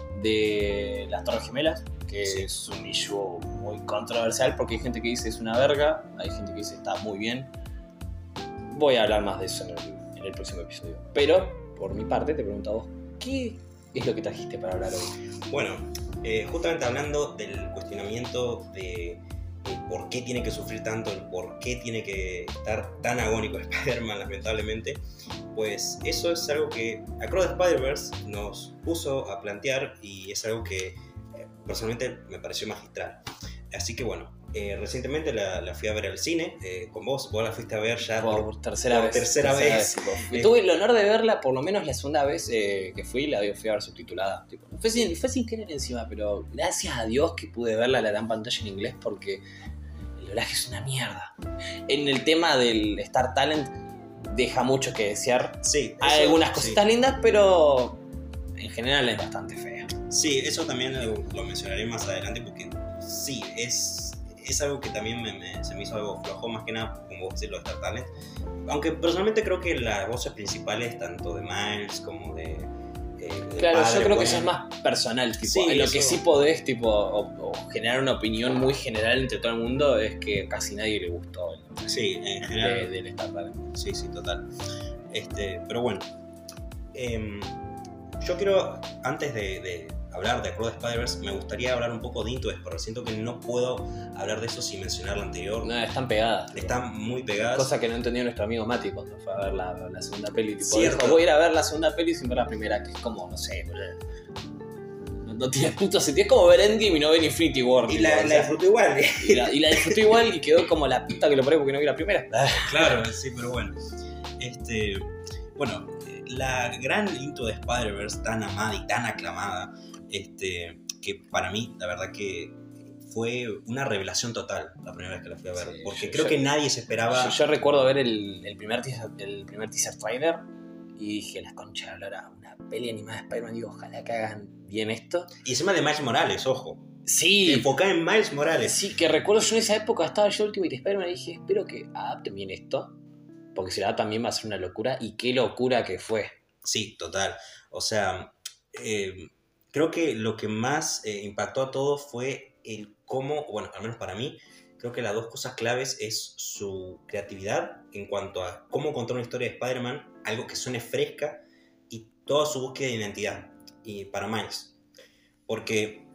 de las Torres Gemelas, que sí. Es un issue muy controversial porque hay gente que dice es una verga, hay gente que dice está muy bien. Voy a hablar más de eso en el, en el próximo episodio. Pero, por mi parte, te pregunto a vos, ¿qué es lo que trajiste para hablar hoy? Bueno, eh, justamente hablando del cuestionamiento de el por qué tiene que sufrir tanto, el por qué tiene que estar tan agónico Spider-Man, lamentablemente, pues eso es algo que Across the Spider-Verse nos puso a plantear y es algo que eh, personalmente me pareció magistral. Así que bueno, eh, recientemente la, la fui a ver al cine eh, con vos, vos la fuiste a ver ya por, por tercera por vez. Tercera, tercera vez. vez eh, tuve el honor de verla, por lo menos la segunda vez eh, que fui, la fui a ver subtitulada. Tipo, fue, sin, fue sin querer encima, pero gracias a Dios que pude verla a la gran pantalla en inglés porque el doblaje es una mierda. En el tema del Star Talent deja mucho que desear. Sí, hay eso, algunas cositas sí. lindas, pero en general es bastante fea. Sí, eso también lo, lo mencionaré más adelante porque sí, es, es algo que también me, me, se me hizo algo flojo, más que nada, como vos decís, lo de Star Talent. Aunque personalmente creo que las voces principales, tanto de Miles como de... Eh, de claro, padre, yo creo bueno, que eso es más personal. Tipo, sí, en lo eso... que sí podés tipo, o, o generar una opinión muy general entre todo el mundo es que casi nadie le gustó el, sí, en general. De, del Star Talent. Sí, sí, total. Este, pero bueno, eh, yo quiero, antes de... de hablar de Across the Spider-Verse, me gustaría hablar un poco de Into the Spider-Verse. Siento que no puedo hablar de eso sin mencionar la anterior. No, están pegadas. Están tío. muy pegadas. Cosa que no entendió nuestro amigo Mati cuando fue a ver la, la segunda peli. Tipo, Cierto. Dijo, voy a ir a ver la segunda peli sin ver la primera, que es como, no sé, no, no tiene puto sentido. Es como ver Endgame y no ver Infinity War. Y tipo, la, o la sea, disfruté igual. Y la, y la disfruté igual y quedó como la puta que lo paré porque no vi la primera. Claro, sí, pero bueno. Este, bueno, la gran Into the Spider-Verse tan amada y tan aclamada, este, que para mí, la verdad que fue una revelación total la primera vez que la fui a ver, sí, porque yo, creo yo, que nadie se esperaba. Yo, yo recuerdo ver el, el, primer teaser, el primer teaser trailer y dije, las conchas de Lora, una peli animada de Spider-Man, digo, ojalá que hagan bien esto. Y encima de Miles Morales, ojo. Sí. Enfocada en Miles Morales. Sí, que recuerdo yo en esa época estaba yo Ultimate Spider-Man y dije, espero que adapten bien esto, porque si la adaptan bien va a ser una locura, y qué locura que fue. Sí, total. O sea, eh, creo que lo que más eh, impactó a todos fue el cómo, bueno, al menos para mí, creo que las dos cosas claves es su creatividad en cuanto a cómo contar una historia de Spider-Man, algo que suene fresca, y toda su búsqueda de identidad, y para Miles. Porque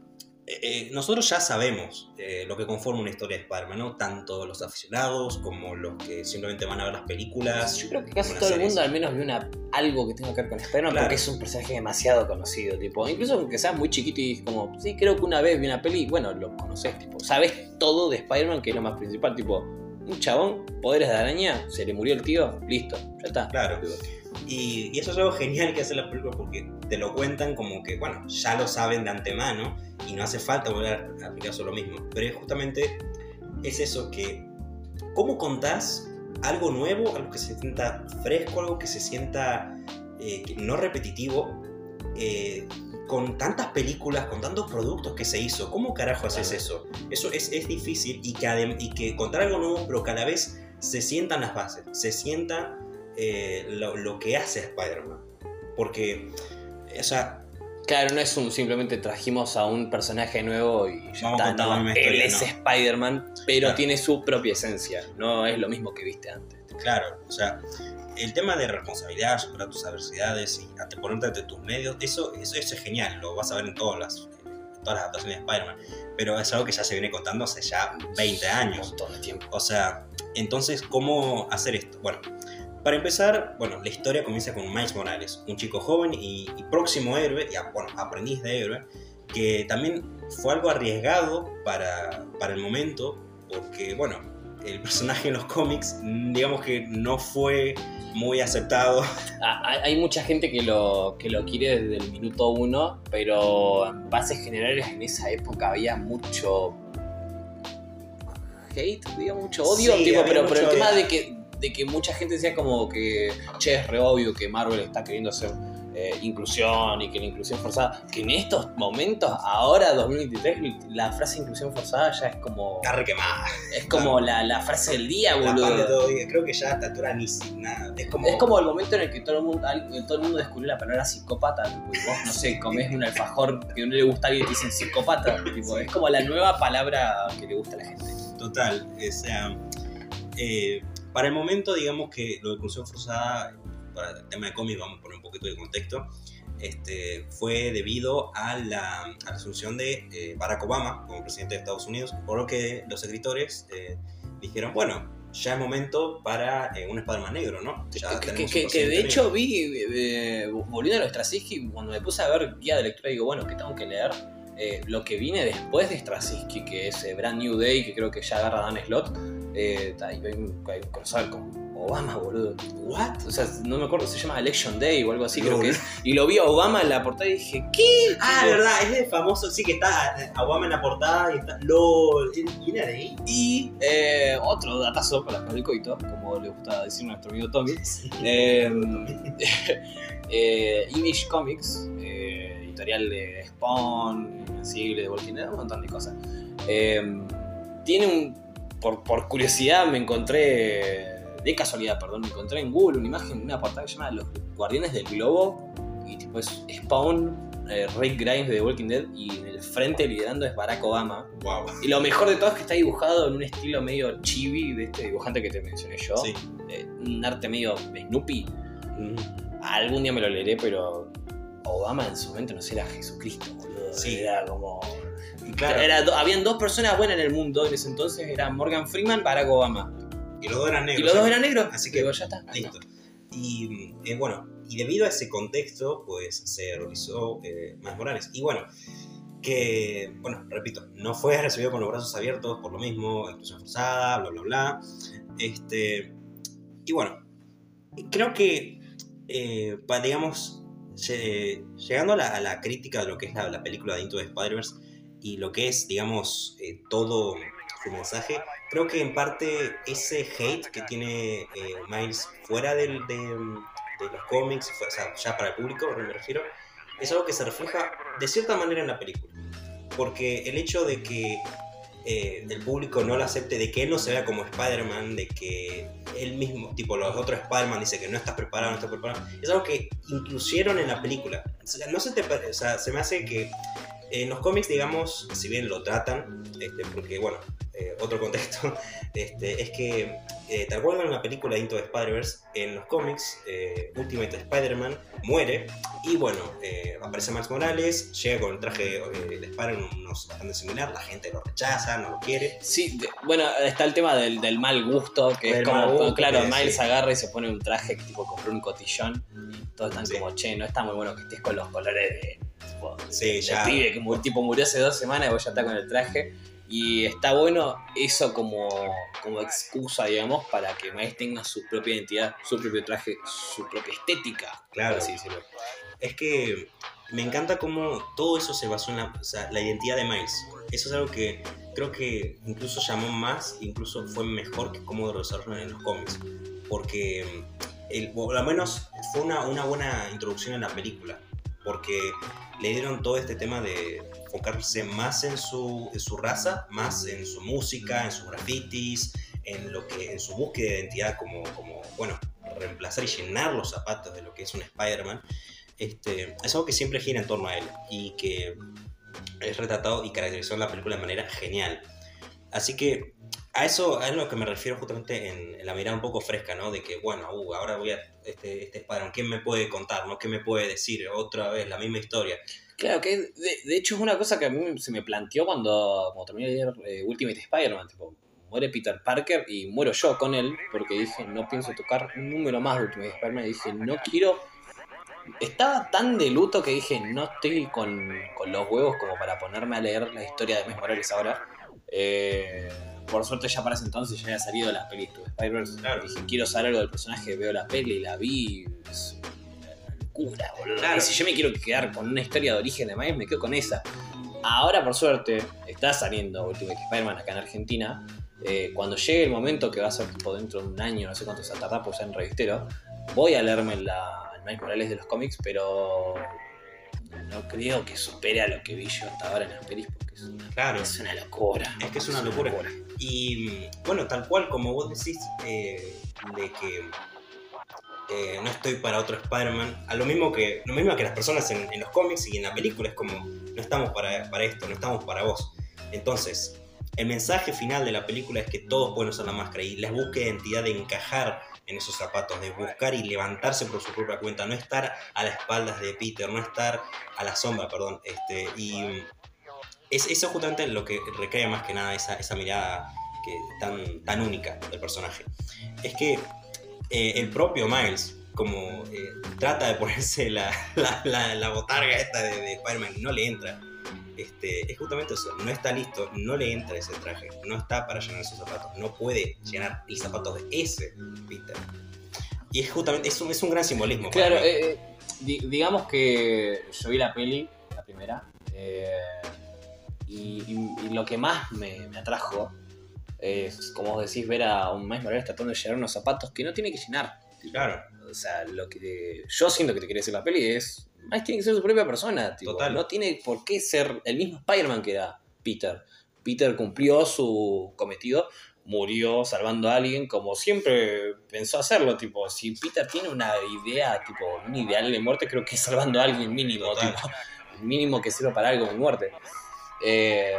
eh, nosotros ya sabemos eh, lo que conforma una historia de Spider-Man, ¿no? Tanto los aficionados como los que simplemente van a ver las películas. Yo creo que casi todo el mundo al menos vio una, algo que tenga que ver con Spider-Man, claro, porque es un personaje demasiado conocido, tipo, incluso aunque seas muy chiquito y como, sí, creo que una vez vi una peli, bueno, lo conoces, tipo, sabes todo de Spider-Man, que es lo más principal, tipo, un chabón, poderes de araña, se le murió el tío, listo, ya está. Claro. Y, y eso es algo genial que hace la película porque te lo cuentan como que, bueno, ya lo saben de antemano y no hace falta volver a aplicar eso lo mismo. Pero justamente es eso que, ¿cómo contás algo nuevo, algo que se sienta fresco, algo que se sienta eh, no repetitivo, eh, con tantas películas, con tantos productos que se hizo? ¿Cómo carajo haces eso? Eso es, es difícil y que, adem- y que contar algo nuevo, pero que a la vez se sientan las bases, se sienta eh, lo, lo que hace Spider-Man. Porque, o sea... Claro, no es un simplemente trajimos a un personaje nuevo y ya Vamos está, a no, historia, él es no. Spider-Man, pero Claro. tiene su propia esencia, no es lo mismo que viste antes. Claro, o sea, el tema de responsabilidad, superar tus adversidades y anteponerte ante tus medios, eso, eso, eso es genial, lo vas a ver en todas las, en todas las adaptaciones de Spider-Man, pero es algo que ya se viene contando hace ya veinte años. Un montón de tiempo. O sea, entonces, ¿cómo hacer esto? Bueno, para empezar, bueno, la historia comienza con Miles Morales, un chico joven y, y próximo héroe, y bueno, aprendiz de héroe, que también fue algo arriesgado para, para el momento, porque, bueno, el personaje en los cómics, digamos que no fue muy aceptado. Ah, hay, hay mucha gente que lo, que lo quiere desde el minuto uno, pero en bases generales en esa época había mucho hate, digamos, mucho odio, Sí, tipo, había pero, mucho pero el tema odio. de que, de que mucha gente decía como que, che, es re obvio que Marvel está queriendo hacer eh, inclusión y que la inclusión forzada, que en estos momentos, ahora dos mil veintitrés, la frase inclusión forzada ya es como... Carre quemada. Es como la, la frase del día, La boludo. pan de todo día. Creo que ya a esta altura ni sin nada. Es como... Es como el momento en el que todo el mundo, todo el mundo descubrió la palabra psicópata. Tipo, y vos, no sé, comés un alfajor que no le gusta a alguien y te dicen psicópata. Tipo, es como la nueva palabra que le gusta a la gente. Total, o sea, eh, para el momento, digamos que lo de inclusión forzada, para el tema de cómics, vamos a poner un poquito de contexto, este, fue debido a la, a la asunción de eh, Barack Obama como presidente de Estados Unidos, por lo que los escritores eh, dijeron, bueno, ya es momento para eh, un Spider-Man negro, ¿no? Ya Que, tenemos que, un que, que presidente de hecho negro. vi, eh, volviendo a los Straczynski, cuando me puse a ver guía de lectura, digo, bueno, ¿qué tengo que leer? Eh, lo que viene después de Straczynski, que es eh, Brand New Day, que creo que ya agarra Dan Slott, eh, hay, hay un, hay un crossover con Obama, boludo. ¿What? O sea, no me acuerdo, se llama Election Day o algo así, Lol. creo que es. Y lo vi a Obama en la portada y dije, ¿qué? Ah, Tipo, verdad, es el famoso, sí, que está eh, Obama en la portada y está LOL. ¿Viene de ahí? Y eh, otro datazo para las del coito, como le gusta decir nuestro amigo Tommy. Eh, eh, Image Comics, eh, editorial de Spawn, Invencible, de Walking Dead, un montón de cosas. Eh, tiene un. Por, por curiosidad me encontré. De casualidad, perdón, me encontré en Google una imagen, una portada que se llama Los Guardianes del Globo. Y tipo es Spawn, eh, Rick Grimes de The Walking Dead. Y en el frente liderando es Barack Obama. Wow. Y lo mejor de todo es que está dibujado en un estilo medio chibi de este dibujante que te mencioné yo. Sí. Eh, un arte medio Snoopy. Mm. Algún día me lo leeré, pero Obama en su momento no sé, era Jesucristo, boludo. Sí. Era como... Claro. Era do- habían dos personas buenas en el mundo en ese entonces, eran Morgan Freeman, Barack Obama. Y los dos eran negros. Y los dos ¿sabes? eran negros. Así que, Digo, ya está. listo. Y eh, bueno, y debido a ese contexto, pues se realizó eh, Miles Morales. Y bueno, que, bueno, repito, no fue recibido con los brazos abiertos por lo mismo, inclusión forzada, bla, bla, bla. Este, y bueno, creo que, eh, pa- digamos, lle- llegando a la, a la crítica de lo que es la, la película de Into the Spider-Verse y lo que es, digamos, eh, todo su mensaje, creo que en parte ese hate que tiene eh, Miles fuera del, de, de los cómics, o sea, ya para el público, me refiero, es algo que se refleja de cierta manera en la película. Porque el hecho de que eh, el público no lo acepte, de que él no se vea como Spider-Man, de que él mismo, tipo los otros Spider-Man, dice que no estás preparado, no estás preparado, es algo que incluyeron en la película. O sea, no se te, o sea, se me hace que en los cómics, digamos, si bien lo tratan, este, porque bueno, eh, otro contexto, este, es que eh, tal cual en la película Into the Spider-Verse, en los cómics, eh, Ultimate Spider-Man muere y bueno, eh, aparece Miles Morales, llega con el traje eh, de Spider-Man unos bastante similar, la gente lo rechaza, no lo quiere. Sí, de, bueno, está el tema del, del mal gusto, que Del es como, mal gusto, claro, que Miles sí. agarra y se pone un traje que tipo compró un cotillón y todos están Sí. como, che, no está muy bueno que estés con los colores de, tipo, Sí, del ya. pibe que mu- tipo murió hace dos semanas y vos ya estás con el traje. Y está bueno eso como, como excusa, digamos, para que Miles tenga su propia identidad, su propio traje, su propia estética. Claro. por así decirlo. Es que me encanta cómo todo eso se basó en la, o sea, la identidad de Miles. Eso es algo que creo que incluso llamó más, incluso fue mejor que cómo lo desarrollaron en los cómics. Porque, el, o al menos fue una, una buena introducción en la película. Porque le dieron todo este tema de enfocarse más en su, en su raza, más en su música, en sus grafitis, en, lo que, en su búsqueda de identidad como, como, bueno, reemplazar y llenar los zapatos de lo que es un Spider-Man. Este, es algo que siempre gira en torno a él y que es retratado y caracterizado en la película de manera genial. Así que a eso es a lo que me refiero justamente en, en la mirada un poco fresca, ¿no? De que, bueno, uh, ahora voy a este, este Spider-Man, ¿qué me puede contar? ¿No? ¿Qué me puede decir? Otra vez, la misma historia. Claro, que de, de hecho es una cosa que a mí se me planteó cuando, cuando terminé de leer eh, Ultimate Spider-Man, tipo, muere Peter Parker y muero yo con él, porque dije, no pienso tocar un número más de Ultimate Spider-Man, y dije, no quiero... Estaba tan de luto que dije, no estoy con, con los huevos como para ponerme a leer la historia de Miles Morales ahora. Eh, por suerte ya para ese entonces ya había salido la peli de Spider-Verse. Claro. Dije, quiero saber algo del personaje, veo la peli, la vi... Es una locura, boludo. Claro. Y si yo me quiero quedar con una historia de origen de Miles, me quedo con esa. Ahora, por suerte, está saliendo Ultimate Spider-Man acá en Argentina. Eh, cuando llegue el momento, que va a ser tipo dentro de un año, no sé cuánto se va a tardar por ser en revistero, voy a leerme la, el Miles Morales de los cómics, pero no creo que supere a lo que vi yo hasta ahora en las pelis, porque es una, Claro. es una locura. Es que es una locura. Y bueno, tal cual como vos decís, eh, de que eh, no estoy para otro Spider-Man, a lo mismo que, lo mismo que las personas en, en los cómics y en la película, es como, no estamos para, para esto, no estamos para vos. Entonces, el mensaje final de la película es que todos pueden usar la máscara y la búsqueda de identidad de encajar en esos zapatos, de buscar y levantarse por su propia cuenta, no estar a las espaldas de Peter, no estar a la sombra, perdón, este, y es, eso justamente lo que recrea más que nada esa, esa mirada que, tan, tan única del personaje. Es que eh, el propio Miles, como eh, trata de ponerse la, la, la, la botarga esta de, de Spider-Man y no le entra, este, es justamente eso, no está listo, no le entra ese traje, no está para llenar sus zapatos, no puede llenar el zapato de ese Peter. Y es justamente, es un, es un gran simbolismo. Claro, eh, di, digamos que yo vi la peli, la primera, eh, y, y, y lo que más me, me atrajo es, como vos decís, ver a un Miles Morales tratando de llenar unos zapatos que no tiene que llenar. Claro. O sea, lo que yo siento que te quiere decir la peli es, Miles tiene que ser su propia persona, tipo, Total. no tiene por qué ser el mismo Spider-Man que era Peter. Peter cumplió su cometido, murió salvando a alguien como siempre pensó hacerlo, tipo, si Peter tiene una idea, tipo, un ideal de muerte, creo que es salvando a alguien mínimo, Total. tipo, el mínimo que sirva para algo, mi muerte. Eh,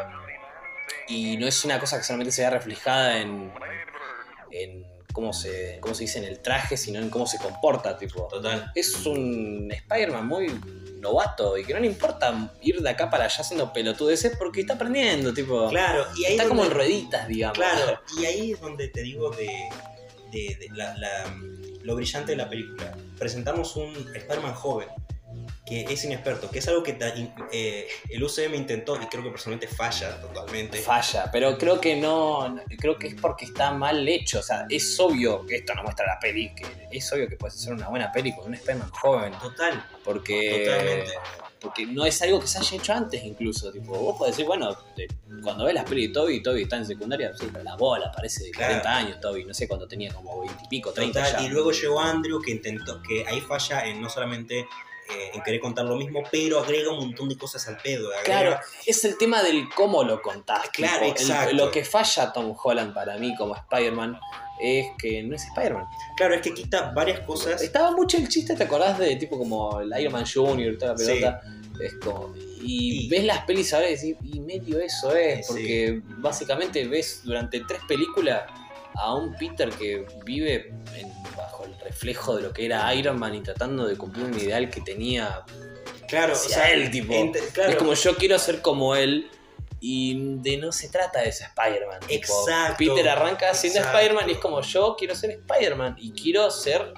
y no es una cosa que solamente se vea reflejada en, en cómo se, cómo se dice en el traje, sino en cómo se comporta, tipo. Total. Es un Spider-Man muy novato y que no le importa ir de acá para allá haciendo pelotudeces porque está aprendiendo, tipo. Claro, y ahí Está donde, como en rueditas, digamos. Claro, y ahí es donde te digo de, de, de la, la, lo brillante de la película. Presentamos un Spider-Man joven que es inexperto, que es algo que ta, eh, el U C M intentó y creo que personalmente falla totalmente. Falla, pero creo que no, creo que es porque está mal hecho, o sea, es obvio que esto no muestra la peli, que es obvio que puedes hacer una buena peli con un Spider-Man joven, Total. porque, Totalmente. porque no es algo que se haya hecho antes incluso, tipo, vos podés decir, bueno, te, cuando ves las pelis de Toby, Toby está en secundaria, sí, pero la bola parece de Claro. cuarenta años Toby, no sé cuándo tenía, como veinte y pico, treinta Total. ya. Y luego llegó Andrew que intentó, que ahí falla en no solamente eh, en querer contar lo mismo, pero agrega un montón de cosas al pedo. Agrega, Claro, es el tema del cómo lo contás. Claro, tipo, el- exacto. lo que falla Tom Holland para mí como Spider-Man es que no es Spider-Man. claro, es que quita varias cosas. Estaba mucho el chiste, ¿te acordás de tipo como el Iron Man junior y toda la Sí. pelota? Es como, y, Y- ves las pelis ahora y decís, y medio eso es, Sí. porque básicamente ves durante tres películas a un Peter que vive en, bajo el reflejo de lo que era Iron Man y tratando de cumplir un ideal que tenía claro, hacia o sea, él, tipo. ent- claro. Es como yo quiero ser como él. Y de no se trata de ese Spider-Man. Tipo, Exacto. Peter arranca siendo exacto. Spider-Man y es como yo quiero ser Spider-Man y quiero ser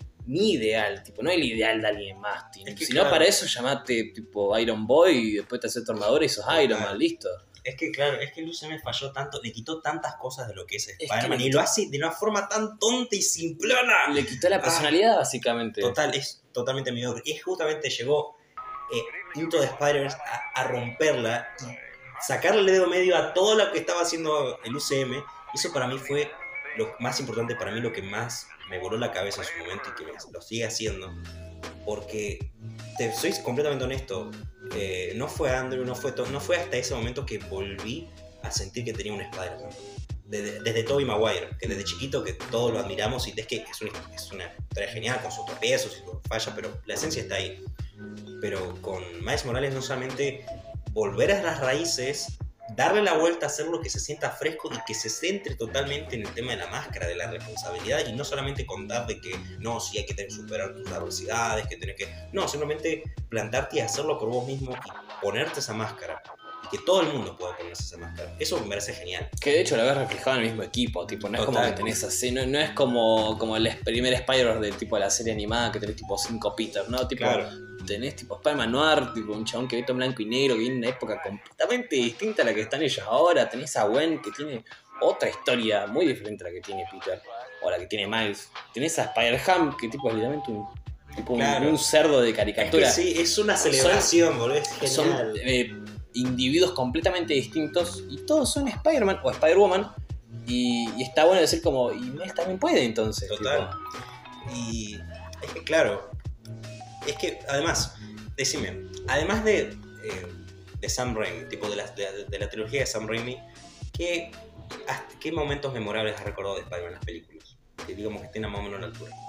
mi ideal, tipo, no el ideal de alguien más. Tío. Es que Si no, claro. para eso llamate tipo Iron Boy y después te haces tu armadura y sos Total. Iron Man, listo. Es que claro, es que el U C M falló tanto, le quitó tantas cosas de lo que es que Spider-Man le y quitó- lo hace de una forma tan tonta y simplona. Le quitó la personalidad, ah, básicamente. Total, es totalmente mediocre. Y justamente llegó eh, Into the Spider-Verse a, a romperla y sacarle el dedo medio a todo lo que estaba haciendo el U C M. Eso para mí fue lo más importante, para mí lo que más me voló la cabeza en su momento y que me, lo sigue haciendo. Porque, te soy completamente honesto, eh, no fue Andrew, no fue, no fue hasta ese momento que volví a sentir que tenía un Spider-Man. Desde, desde Tobey Maguire, que desde chiquito que todos lo admiramos y es que es una, es una historia genial con sus tropiezos y sus fallas, pero la esencia está ahí. Pero con Miles Morales no solamente volver a las raíces, darle la vuelta, hacerlo que se sienta fresco y que se centre totalmente en el tema de la máscara, de la responsabilidad y no solamente contar de que no, sí hay que tener que superar tus adversidades, que tenés que... No, simplemente plantarte y hacerlo por vos mismo y ponerte esa máscara. Y que todo el mundo pueda ponerse esa máscara. Eso me parece genial. Que de hecho lo ves reflejado en el mismo equipo, tipo, no es Total. como que tenés así, no, no es como, como el primer Spider-Man del tipo de la serie animada que tenés tipo cinco Peter, ¿no? Tipo, Claro. tenés tipo Spider-Man Noir, tipo un chabón que ve todo en blanco y negro, que viene de una época completamente distinta a la que están ellos ahora. Tenés a Gwen que tiene otra historia muy diferente a la que tiene Peter o a la que tiene Miles. Tenés a Spider-Ham que tipo es literalmente un, tipo un- Claro. un, cerdo de Es caricatura. que sí, es una celebración, boludo. Es Son genial. eh, individuos completamente distintos y todos son Spider-Man o Spider-Woman. Y, y está bueno decir como, y Miles también puede entonces. Total. tipo. Y es que claro, es que además, decime, además de, eh, de Sam Raimi, tipo de la, de, de la trilogía de Sam Raimi, ¿qué, hasta- ¿qué momentos memorables has recordado de Spider-Man en las películas? Que digamos que estén a más o menos a la altura.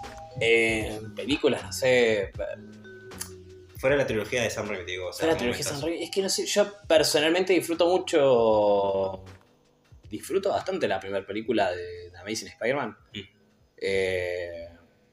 Eh, películas, no sé. Fuera de la trilogía de Sam Raimi, te digo. O sea, Fuera la trilogía de momentos- Sam Raimi, es que no sé, yo personalmente disfruto mucho. Disfruto bastante la primera película de, de Amazing Spider-Man. Mm. Eh,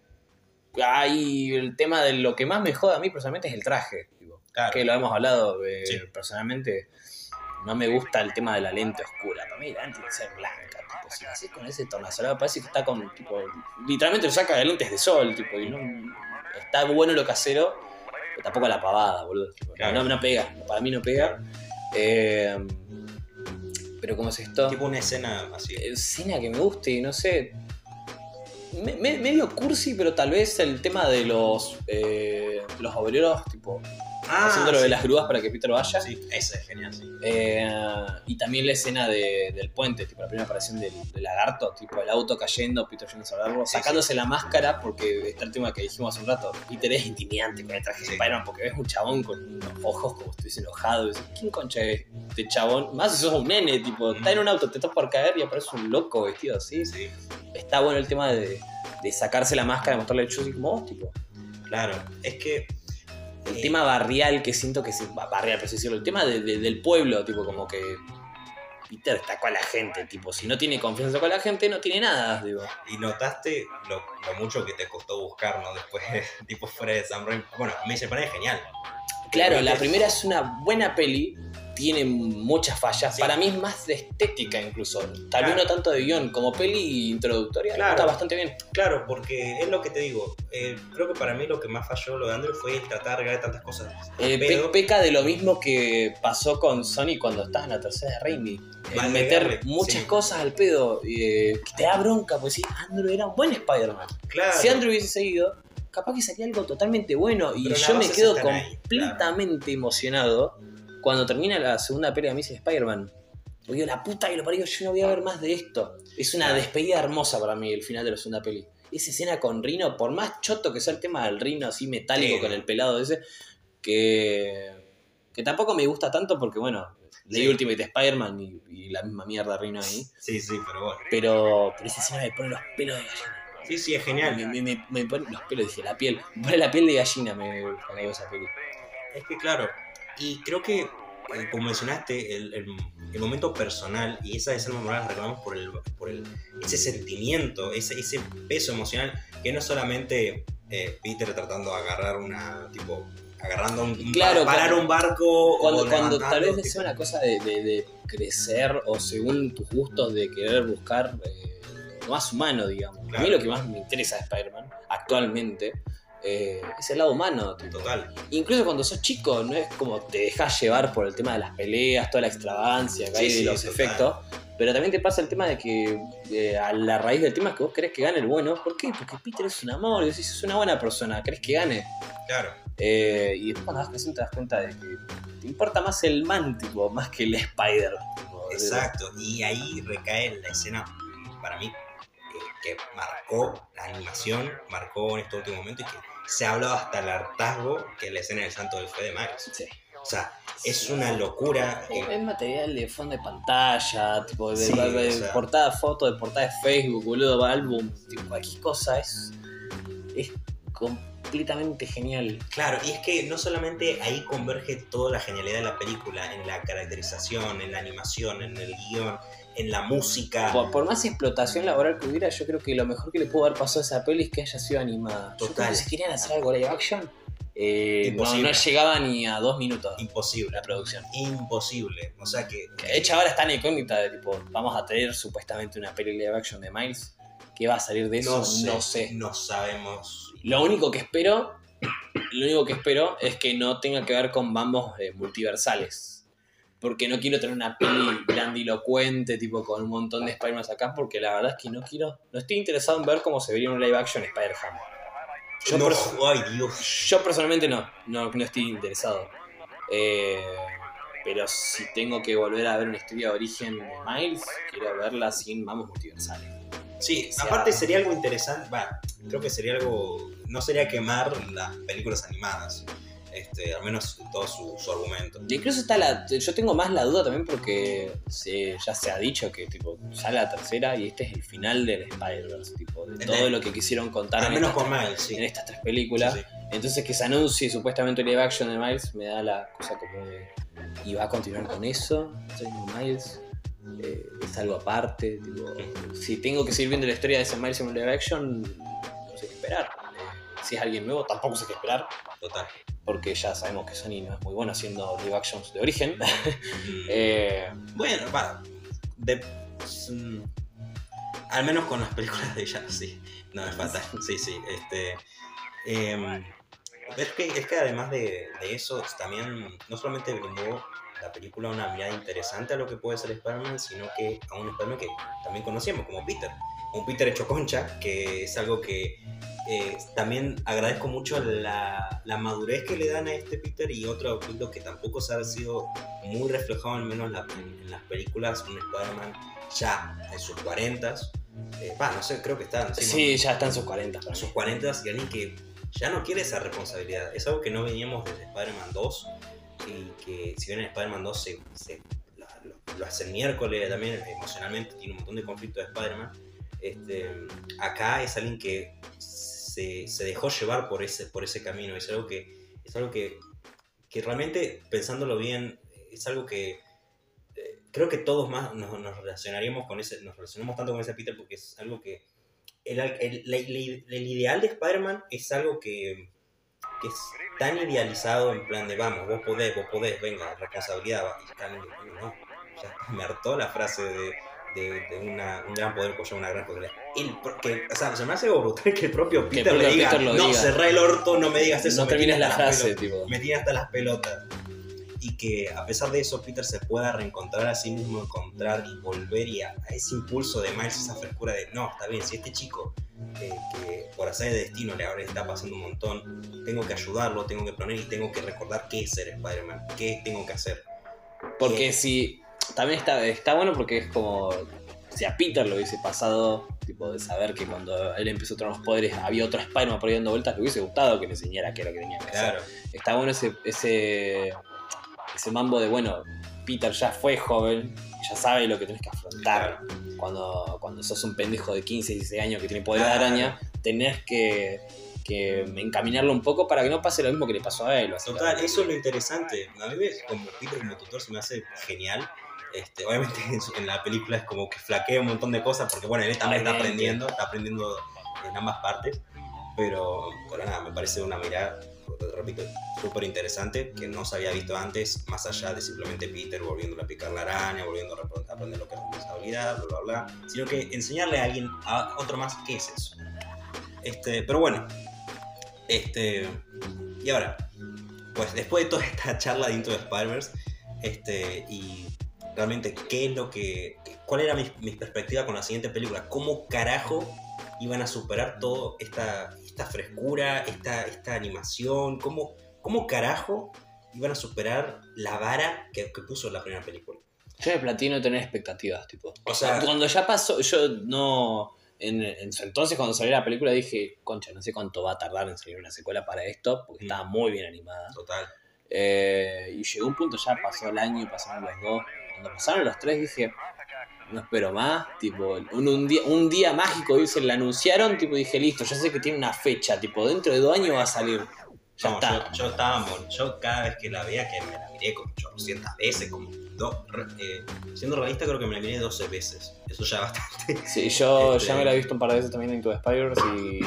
hay el tema de lo que más me jode a mí personalmente es el traje. Tipo, Claro. que lo hemos hablado. eh, Sí. Personalmente no me gusta el tema de la lente oscura. Para mí la lente tiene que ser blanca. Tipo, si la haces con ese tornasolado parece que está con. Tipo, literalmente lo saca de lentes de sol. Tipo, y no, está bueno lo casero. Pero tampoco la pavada, boludo. Tipo, Claro. no, no pega. Para mí no pega. Eh, pero ¿cómo es esto? Tipo una escena así. Escena que me guste, no sé. Me- me- medio cursi, pero tal vez el tema de los eh, los obreros, tipo, Ah, haciéndolo sí. de las grúas para que Peter vaya. Sí, esa es genial, sí. Eh, y también la escena de- del puente, tipo la primera aparición del, del lagarto, tipo el auto cayendo, Peter yendo a salvarlo, Sí, sacándose la máscara, porque está el tema que dijimos hace un rato. Peter es intimidante con el traje de Sí. Spider-Man, porque ves un chabón con unos ojos como si estuviese enojado. Y dices, ¿quién concha es este chabón? Más si sos un nene, tipo, está en un auto, te estás por caer y aparece un loco vestido así. Sí, Está bueno el tema de, de sacarse la máscara, mostrarle el chuzo y como vos, tipo. claro. Es que... El eh, tema barrial que siento que se va barrial, pero decirlo, el tema de- de- del pueblo, tipo, como que Peter está con la gente, tipo, si no tiene confianza con la gente, no tiene nada, digo. Y notaste lo, lo mucho que te costó buscar, ¿no? Después, tipo fuera de Sam Raimi. Bueno, a mí se parece genial. Claro, Pero la es- primera es una buena peli, tiene muchas fallas, Sí. para mí es más de estética incluso, tal vez Claro. no tanto de guión, como peli introductoria, Claro. está bastante bien. Claro, porque es lo que te digo. eh, creo que para mí lo que más falló lo de Andrew fue el tratar de agregar tantas cosas. Eh, pe- Pero- peca de lo mismo que pasó con Sony cuando estás en la tercera de Raimi. El Vale, meter vale, muchas sí. cosas al pedo, eh, que te da bronca, pues sí, Andrew era un buen Spider-Man. Claro. Si Andrew hubiese seguido, capaz que salía algo totalmente bueno. Y Pero las yo me bases quedo están ahí, completamente emocionado cuando termina la segunda pelea de Amazing Spider-Man. Porque digo, la puta que lo parió, yo no voy a ver más de esto. Es una Claro. despedida hermosa para mí el final de la segunda peli. Esa escena con Rino, por más choto que sea el tema del Rino así metálico Sí. con el pelado ese, que, que tampoco me gusta tanto porque, bueno, leí Sí. Ultimate Spider-Man y, y la misma mierda Rino ahí. Sí, sí, pero bueno. Pero, pero esa escena me pone los pelos de gallina. Sí, sí, es genial. Me, me, me, me pone los pelos, dije, la piel. Me pone la piel de gallina me, cuando veo esa peli. Es que claro. Y creo que eh, como mencionaste, el, el, el momento personal y esa escena memorable la recordamos por, el, por el, ese sentimiento, ese, ese peso emocional que no es solamente eh, Peter tratando de agarrar una, tipo, agarrando un, claro, un parar cuando, un barco cuando, o cuando tal vez tipo, sea una cosa de, de, de crecer o según tus gustos de querer buscar eh, lo más humano, digamos. Claro. A mí lo que más me interesa de Spider-Man actualmente eh, es el lado humano. Tipo. Total. Incluso cuando sos chico, no es como te dejas llevar por el tema de las peleas, toda la extravagancia que sí, hay de sí, los total. efectos. Pero también te pasa el tema de que eh, a la raíz del tema es que vos querés que gane el bueno. ¿Por qué? Porque Peter es un amor, y decís, es una buena persona, querés que gane. Claro. Eh, y después cuando vas creciendo te das cuenta de que te importa más el man, tipo, más que el Spider. Tipo, exacto, de... y ahí recae la escena, para mí, eh, que marcó la animación, marcó en este último momento y que se ha hablado hasta el hartazgo, que es la escena del Santo del Fe de Miles. Sí. O sea, es una locura. Es eh, material de fondo de pantalla, tipo de, sí, de, de, o sea, portada foto, de portada de Facebook, boludo, álbum, tipo, cualquier cosa es, es completamente genial. Claro, y es que no solamente ahí converge toda la genialidad de la película, en la caracterización, en la animación, en el guión, en la música. Por, por más explotación laboral que hubiera, yo creo que lo mejor que le pudo haber pasado a esa peli es que haya sido animada. Total. Yo creo que si querían hacer algo live action, Eh, no, no llegaba ni a dos minutos. Imposible. La producción. Imposible. O sea que. que de hecho ahora está en incógnita de tipo, vamos a tener supuestamente una peli live action de Miles. ¿Qué va a salir de eso? No sé. No sé. No sabemos. Lo único que espero, lo único que espero es que no tenga que ver con mambos eh, multiversales. Porque no quiero tener una peli grandilocuente, tipo con un montón de Spider-Man acá, porque la verdad es que no quiero, no estoy interesado en ver cómo se vería un live action Spider-Man. Yo, no, perso- ay, Dios. yo personalmente no, no, no estoy interesado. Eh, pero si tengo que volver a ver una historia de origen de Miles, quiero verla sin mamos multiversales. Sí, sea, aparte sería algo interesante, va, creo que sería algo, no sería quemar las películas animadas, este, al menos todo su, su argumento. Y incluso está la, yo tengo más la duda también porque se, ya se ha dicho que tipo sale la tercera y este es el final del Spider-Verse, tipo, de todo lo que quisieron contar al en, menos estas, con Miles, sí. en estas tres películas. Sí, sí. Entonces que se anuncie supuestamente el live action de Miles me da la cosa como de, ¿y va a continuar con eso? Miles eh, es algo aparte, tipo, si tengo que seguir viendo la historia de ese Miles en un live action, no sé qué esperar. Eh, si es alguien nuevo, tampoco sé qué esperar. Total. Porque ya sabemos que Sony no es muy bueno haciendo live actions de origen. eh, bueno, va. De, mm, al menos con las películas de ella, sí. No, es fatal. Sí, sí. Este, eh, es, que, es que además de, de eso, también no solamente brindó la película una mirada interesante a lo que puede ser Spider-Man, sino que a un Spider-Man que también conocíamos como Peter. Un Peter hecho concha, que es algo que eh, también agradezco mucho la, la madurez que le dan a este Peter, y otro punto que tampoco se ha sido muy reflejado, al menos la, en, en las películas, un Spider-Man ya en sus cuarentas, eh, no sé, creo que está encima, sí, ya está en sus cuarentas. En sus cuarentas, y alguien que ya no quiere esa responsabilidad. Es algo que no veníamos desde Spider-Man dos, y que si bien en Spider-Man dos se, se, lo, lo, lo hace el miércoles, también emocionalmente tiene un montón de conflictos de Spider-Man. Este, acá es alguien que se, se dejó llevar por ese, por ese camino. Es algo que, es algo que, que realmente, pensándolo bien, es algo que eh, creo que todos más nos, nos relacionaríamos con ese, nos relacionamos tanto con ese Peter, porque es algo que el, el, el, el, el ideal de Spider-Man es algo que, que es tan idealizado, en plan de vamos, vos podés, vos podés, venga, responsabilidad, y no, ya me hartó la frase de De, de una, un gran poder conlleva una gran responsabilidad. El, porque, o sea, se me hace brutal que el propio Peter el propio le diga, Peter no, diga. cerrá el orto, no me digas eso. No termines la frase, tipo. Me tiene hasta las pelotas. Y que a pesar de eso, Peter se pueda reencontrar a sí mismo, encontrar y volver, y a, a ese impulso de Miles, esa frescura de, no, está bien, si este chico, eh, que por hacer de destino le ahora está pasando un montón, tengo que ayudarlo, tengo que poner y tengo que recordar qué es ser Spider-Man, qué tengo que hacer. Porque eh, si... También está, está bueno porque es como si a Peter lo hubiese pasado, tipo de saber que cuando él empezó a tener los poderes había otro Spider-Man por ahí dando vueltas, le hubiese gustado que le enseñara qué era lo que tenía que claro. hacer. Está bueno ese, ese, ese mambo de, bueno, Peter ya fue joven, ya sabe lo que tenés que afrontar. Claro. Cuando, cuando sos un pendejo de quince, dieciséis años que tiene poder claro. de araña, tenés que que encaminarlo un poco para que no pase lo mismo que le pasó a él. Total, eso es lo interesante. A mí, como Peter como tutor, se me hace genial. Este, obviamente en, su, en la película es como que flaquea un montón de cosas porque bueno, él también está aprendiendo, está aprendiendo en ambas partes, pero, pero nada, me parece una mirada, repito, súper interesante que no se había visto antes, más allá de simplemente Peter volviendo a picar la araña, volviendo a aprender lo que es responsabilidad, bla, bla, bla, sino que enseñarle a alguien, a otro más, qué es eso. Este, pero bueno, este, y ahora, pues después de toda esta charla de Into the Spider-Verse, este, y realmente qué es lo que, cuál era mi, mi perspectiva con la siguiente película, cómo carajo iban a superar toda esta, esta frescura, esta, esta animación, cómo, cómo carajo iban a superar la vara que, que puso la primera película. Yo de platino tener expectativas, tipo. O sea, cuando ya pasó, yo no... En, en su entonces, cuando salió la película, dije, concha, no sé cuánto va a tardar en salir una secuela para esto, porque mm. estaba muy bien animada. Total. Eh, y llegó un punto, ya pasó el año y pasaron los dos. Cuando pasaron los tres dije, no espero más, tipo, un, un, día, un día mágico, y se la anunciaron, tipo, dije, listo, ya sé que tiene una fecha, tipo, dentro de dos años va a salir. Ya no, está. Yo, yo estaba, yo cada vez que la veía, que me la miré como ochocientas veces, como dos, eh, siendo realista creo que me la miré doce veces, eso ya bastante. Sí, yo este... ya me la he visto un par de veces también en Into the Spider-Verse y,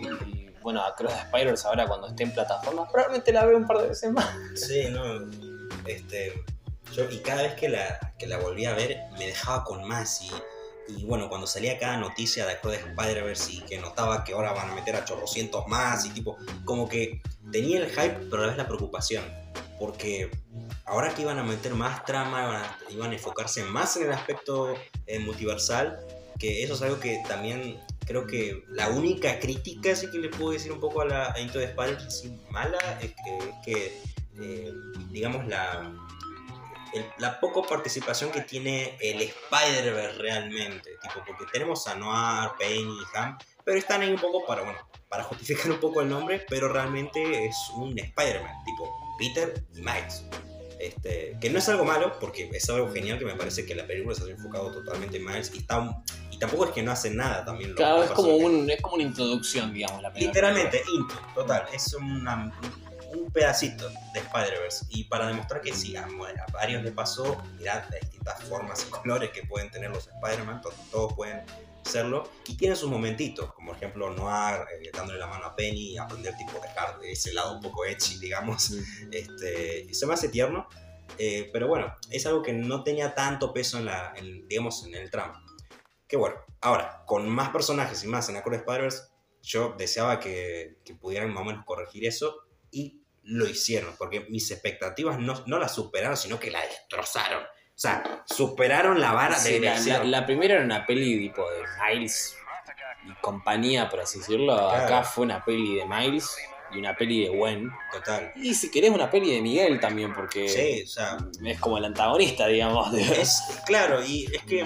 y bueno, Across the Spider-Verse ahora cuando esté en plataformas, probablemente la veo un par de veces más. Sí, no, este... Yo, y cada vez que la, que la volví a ver me dejaba con más y, y bueno, cuando salía cada noticia de Across the Spider-Verse y que notaba que ahora van a meter a chorrocientos más y tipo, como que tenía el hype pero a la vez la preocupación porque ahora que iban a meter más trama, iban a, iban a enfocarse más en el aspecto eh, multiversal, que eso es algo que también creo que la única crítica, sí que le puedo decir un poco a la a Into the Spider-Verse mala, es que, es que eh, digamos la... El, la poca participación que tiene el Spider-Verse realmente, tipo, porque tenemos a Noir, Penny y Ham, pero están ahí un poco para, bueno, para justificar un poco el nombre, pero realmente es un Spider-Man, tipo Peter y Miles. Este, que no es algo malo, porque es algo genial que me parece que la película se ha enfocado totalmente en Miles y, está, y tampoco es que no hacen nada también. Claro, es como, un, es como una introducción, digamos, la película. Literalmente, intro, total, es una... un pedacito de Spider-Verse y para demostrar que sí, a, a varios le pasó, mirad las distintas formas y colores que pueden tener los Spider-Man, todos, todos pueden serlo y tienen sus momentitos, como por ejemplo Noir eh, dándole la mano a Penny y aprender tipo dejar de ese lado un poco edgy, digamos, mm. este, se me hace tierno, eh, pero bueno, es algo que no tenía tanto peso en la, en, digamos, en el trama. Que bueno, ahora, con más personajes y más en Across the Spider-Verse, yo deseaba que, que pudieran más o menos corregir eso. Y lo hicieron, porque mis expectativas no, no la superaron, sino que la destrozaron. O sea, superaron la vara sí, de la, la, la primera era una peli tipo de Miles y compañía, por así decirlo. Claro. Acá fue una peli de Miles y una peli de Gwen. Total. Y si querés una peli de Miguel también, porque sí, o sea, es como el antagonista, digamos. Es, claro, y es que,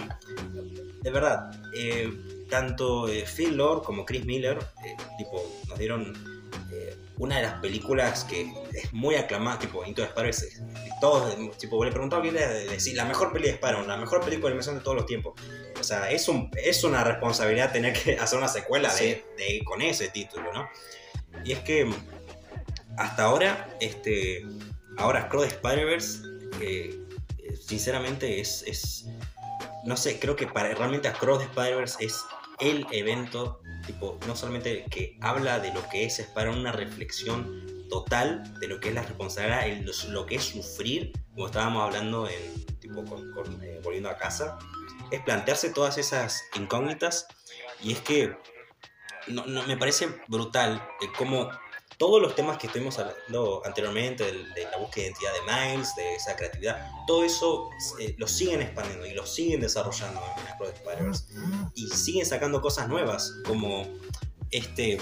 de verdad, eh, tanto eh, Phil Lord como Chris Miller, eh, tipo, nos dieron... Eh, una de las películas que es muy aclamada, tipo Into the Spider-Verse, todos, tipo, le preguntaba quién era de decir la mejor peli de Spider-Man, la mejor película de animación de todos los tiempos. O sea, es, un, es una responsabilidad tener que hacer una secuela sí. de, de, con ese título, ¿no? Y es que hasta ahora, este, ahora Across the Spider-Verse, eh, sinceramente es, es, no sé, creo que para realmente Across the Spider-Verse es el evento, tipo, no solamente que habla de lo que es Spider-Man, una reflexión total de lo que es la responsabilidad, el, lo que es sufrir, como estábamos hablando en, tipo, con, con, eh, volviendo a casa, es plantearse todas esas incógnitas, y es que no, no, me parece brutal eh, cómo todos los temas que estuvimos hablando anteriormente, de, de la búsqueda de identidad de Miles, de esa creatividad, todo eso eh, lo siguen expandiendo y lo siguen desarrollando en Across the Spider-Verse. Y siguen sacando cosas nuevas, como este,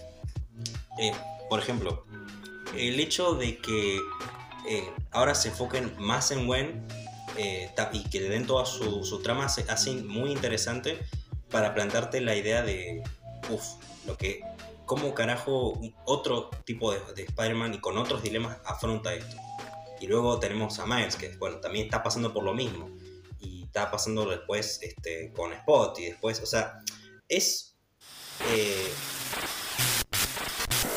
eh, por ejemplo, el hecho de que eh, ahora se enfoquen más en Gwen eh, y que le den toda su, su trama, se hace muy interesante para plantearte la idea de, uff, lo que... cómo carajo otro tipo de, de Spider-Man y con otros dilemas afronta esto. Y luego tenemos a Miles, que bueno, también está pasando por lo mismo. Y está pasando después este, con Spot y después, o sea, es... Eh...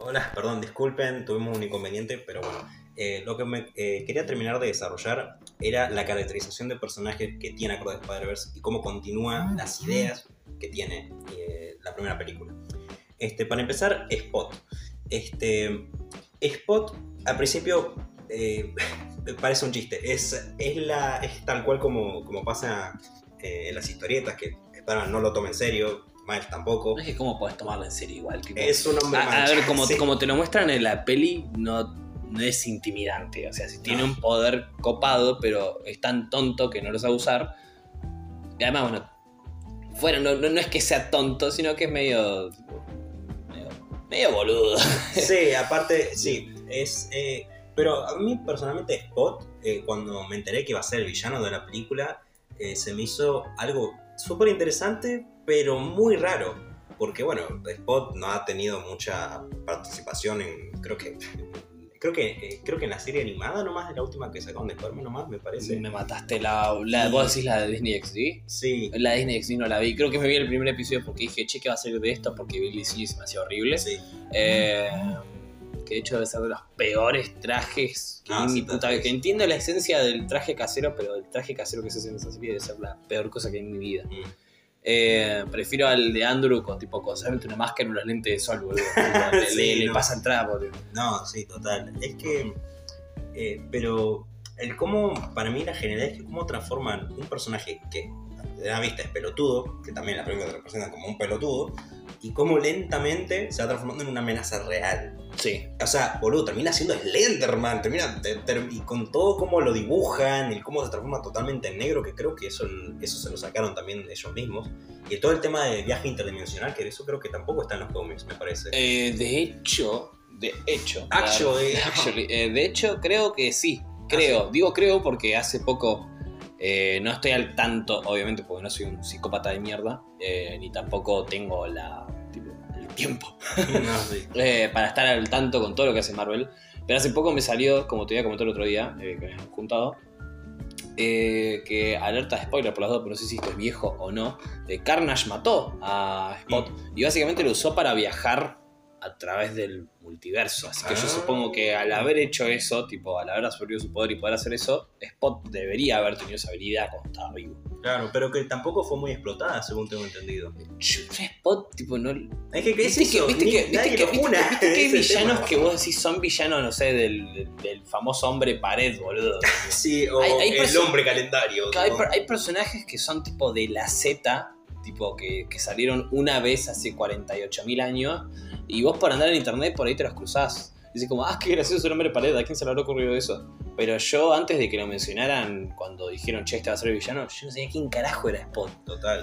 Hola, perdón, disculpen, tuvimos un inconveniente, pero bueno. Eh, lo que me eh, quería terminar de desarrollar era la caracterización de personajes que tiene Across the Spider-Verse y cómo continúan las ideas que tiene eh, la primera película. Este, para empezar, Spot. Este, Spot, al principio, eh, parece un chiste. Es, es, la, es tal cual como, como pasa eh, en las historietas, que Spider-Man no lo toma en serio, Miles tampoco. No es que cómo podés tomarlo en serio igual. Tipo, es un hombre a, mancha, a ver, como, sí. como te lo muestran en la peli, no, no es intimidante. O sea, si tiene No. un poder copado, pero es tan tonto que no lo sabe usar. Y además, bueno, fuera, no, no, no es que sea tonto, sino que es medio... medio, medio boludo. Sí, aparte, sí, es... Eh, pero a mí personalmente Spot, eh, cuando me enteré que iba a ser el villano de la película, eh, se me hizo algo súper interesante, pero muy raro. Porque bueno, Spot no ha tenido mucha participación en, creo que... Creo que, eh, creo que en la serie animada nomás, de la última que sacaron de Spider-Man nomás, me parece. Me mataste la... la Sí. ¿Vos decís la de Disney X D? Sí. La de Disney X D no la vi. Creo que me vi el primer episodio porque dije, che, ¿qué va a ser de esto? Porque Billy C se me hacía horrible. Sí. Eh, que de hecho debe ser de los peores trajes que Ah, vi en sí, mi puta tal vida. vez. Que entiendo la esencia del traje casero, pero el traje casero que se hace en esa serie debe ser la peor cosa que hay en mi vida. Mm. Eh, prefiero al de Andrew con tipo con solamente una máscara y unos lentes de sol, boludo. Tipo, le, Sí, le, le no. pasa el trapo, boludo. No, sí, total. Es que... Eh, pero el cómo, para mí la genialidad es que cómo transforman un personaje que de la vista es pelotudo, que también la película te representa como un pelotudo, y cómo lentamente se va transformando en una amenaza real. Sí. O sea, boludo, termina siendo Slenderman, termina, ter, ter, y con todo cómo lo dibujan, y cómo se transforma totalmente en negro, que creo que eso, eso se lo sacaron también ellos mismos. Y todo el tema de viaje interdimensional, que eso creo que tampoco está en los cómics, me parece. Eh, de hecho, de hecho. Actually, actually, eh, de hecho, creo que sí. Creo. ¿Ah, sí? Digo creo porque hace poco eh, no estoy al tanto, obviamente, porque no soy un psicópata de mierda, eh, ni tampoco tengo la, tipo, el tiempo No, sí. eh, para estar al tanto con todo lo que hace Marvel. Pero hace poco me salió, como te había comentado el otro día, eh, que habíamos juntado, eh, que alerta de spoiler por las dos, pero no sé si esto es viejo o no. eh, Carnage mató a Spot mm. y básicamente lo usó para viajar a través del multiverso. Así que ah. yo supongo que al haber hecho eso, tipo, al haber absorbido su poder y poder hacer eso, Spot debería haber tenido esa habilidad cuando estaba vivo. Claro, pero que tampoco fue muy explotada, según tengo entendido. Yo, Spot, tipo, no... Es que, ¿qué es ¿Viste eso? que, viste Ni, que, viste nadie que, lo viste, juna. viste que hay Ese villanos tema. que vos decís son villanos, no sé, del, del, del famoso hombre pared, boludo? Sí, o hay, hay el perso- hombre calendario. Hay, ¿no? hay personajes que son tipo de la Z, tipo que, que salieron una vez hace cuarenta y ocho mil años, y vos por andar en internet por ahí te los cruzás. Dices como, ah, qué gracioso el hombre pared, ¿a quién se le habrá ocurrido eso? Pero yo, antes de que lo mencionaran, cuando dijeron, che, este va a ser el villano, yo no sabía quién carajo era Spot. Total.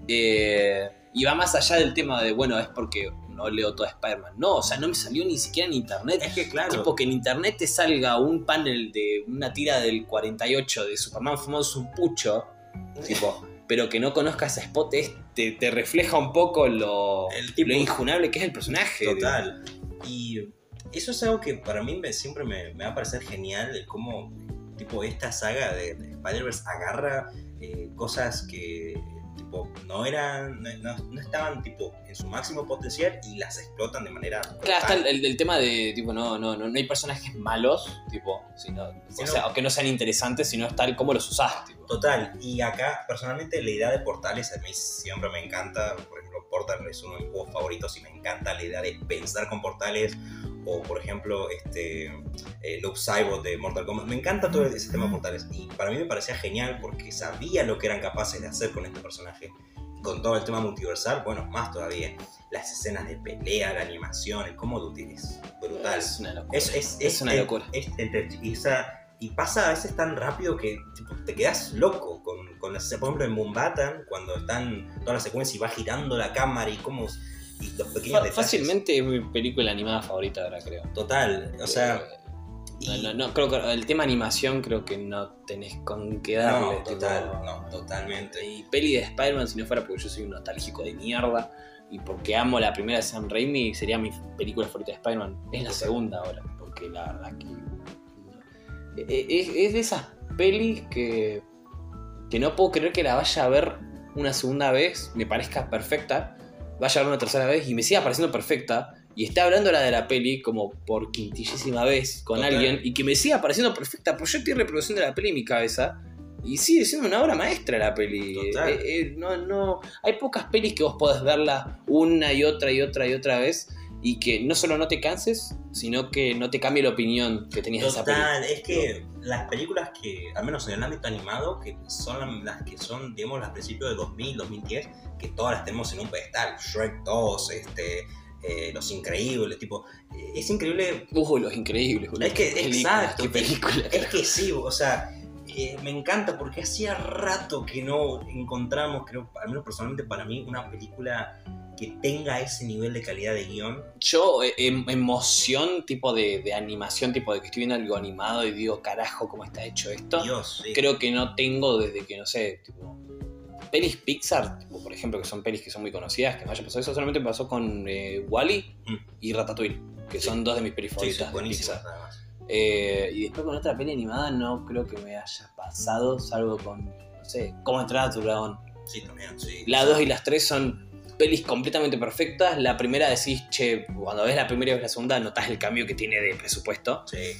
Eh, y va más allá del tema de, bueno, es porque no leo todo Spider-Man. No, o sea, no me salió ni siquiera en internet. Es que claro. Tipo que en internet te salga un panel de una tira del cuarenta y ocho de Superman fumando un pucho, tipo, pero que no conozcas a Spot, es, te, te refleja un poco lo, El tipo- lo injunable que es el personaje. Total. Y eso es algo que para mí me, siempre me, me va a parecer genial, el cómo tipo esta saga de, de Spider-Verse agarra eh, cosas que tipo no eran, no, no estaban tipo en su máximo potencial y las explotan de manera Claro, total. está el, el, el tema de, tipo, no, no, no, no hay personajes malos, tipo, sino, Sí, o no. sea, o que no sean interesantes, sino es tal como los usás, tipo. Total, y acá personalmente la idea de portales a mí siempre me encanta. Por ejemplo, Portal es uno de mis juegos favoritos y me encanta la idea de pensar con portales. O por ejemplo, este eh, Noob Saibot de Mortal Kombat. Me encanta todo ese tema de portales. Y para mí me parecía genial porque sabía lo que eran capaces de hacer con este personaje. Con todo el tema multiversal, bueno, más todavía. Las escenas de pelea, la animación, el cómo lo tienes. Brutal. Es una locura. Es, es, Es una es- locura. es- es- y, esa- y pasa a veces tan rápido que tipo, te quedas loco con, con la, por ejemplo en Moonbatan, cuando están toda la secuencia y va girando la cámara y cómo y los pequeños Fa- detalles. fácilmente es mi película animada favorita ahora, creo. Total, o sea, Eh, y- no, no, no, creo que el tema animación creo que no tenés con qué darle. no, tipo, total, no, totalmente. Y peli de Spider-Man, si no fuera porque yo soy un nostálgico de mierda y porque amo la primera de Sam Raimi, sería mi película favorita de Spider-Man. Es la Total. segunda ahora, porque la verdad que... Es, es de esas pelis que, que no puedo creer que la vaya a ver una segunda vez, me parezca perfecta, vaya a ver una tercera vez y me siga pareciendo perfecta, y esté hablando la de la peli como por quintillísima vez con Total. alguien y que me siga pareciendo perfecta, pues yo estoy reproduciendo la peli en mi cabeza y sigue siendo una obra maestra la peli. Total. Eh, eh, no, no, hay pocas pelis que vos podés verla una y otra y otra y otra vez y que no solo no te canses, sino que no te cambie la opinión que tenías de esa peli. Total, es que las películas que, al menos en el ámbito animado, que son las que son, digamos, las principios de dos mil, dos mil diez, que todas las tenemos en un pedestal. Shrek dos, este, eh, Los Increíbles, tipo, eh, es increíble. Uy, Los Increíbles, boludo. Es que, Qué película, exacto, qué película. Es que sí, o sea, eh, me encanta porque hacía rato que no encontramos, creo, al menos personalmente para mí, una película que tenga ese nivel de calidad de guión. Yo, eh, em- emoción, tipo de, de animación, tipo de que estoy viendo algo animado y digo, carajo, ¿cómo está hecho esto? Dios, sí. Creo que no tengo desde que, no sé, tipo, pelis Pixar, tipo, por ejemplo, que son pelis que son muy conocidas, que me haya pasado eso, solamente me pasó con eh, Wall-E Mm. y Ratatouille, que Sí. son dos de mis pelis Sí, favoritas sí, de buenísimo, Pixar. además. Eh, y después con otra peli animada no creo que me haya pasado, salvo con, no sé, Cómo entrenar a tu dragón. Sí, también, sí. Las O sea, dos y las tres son pelis completamente perfectas. La primera decís, che, cuando ves la primera y ves la segunda, notás el cambio que tiene de presupuesto. Sí.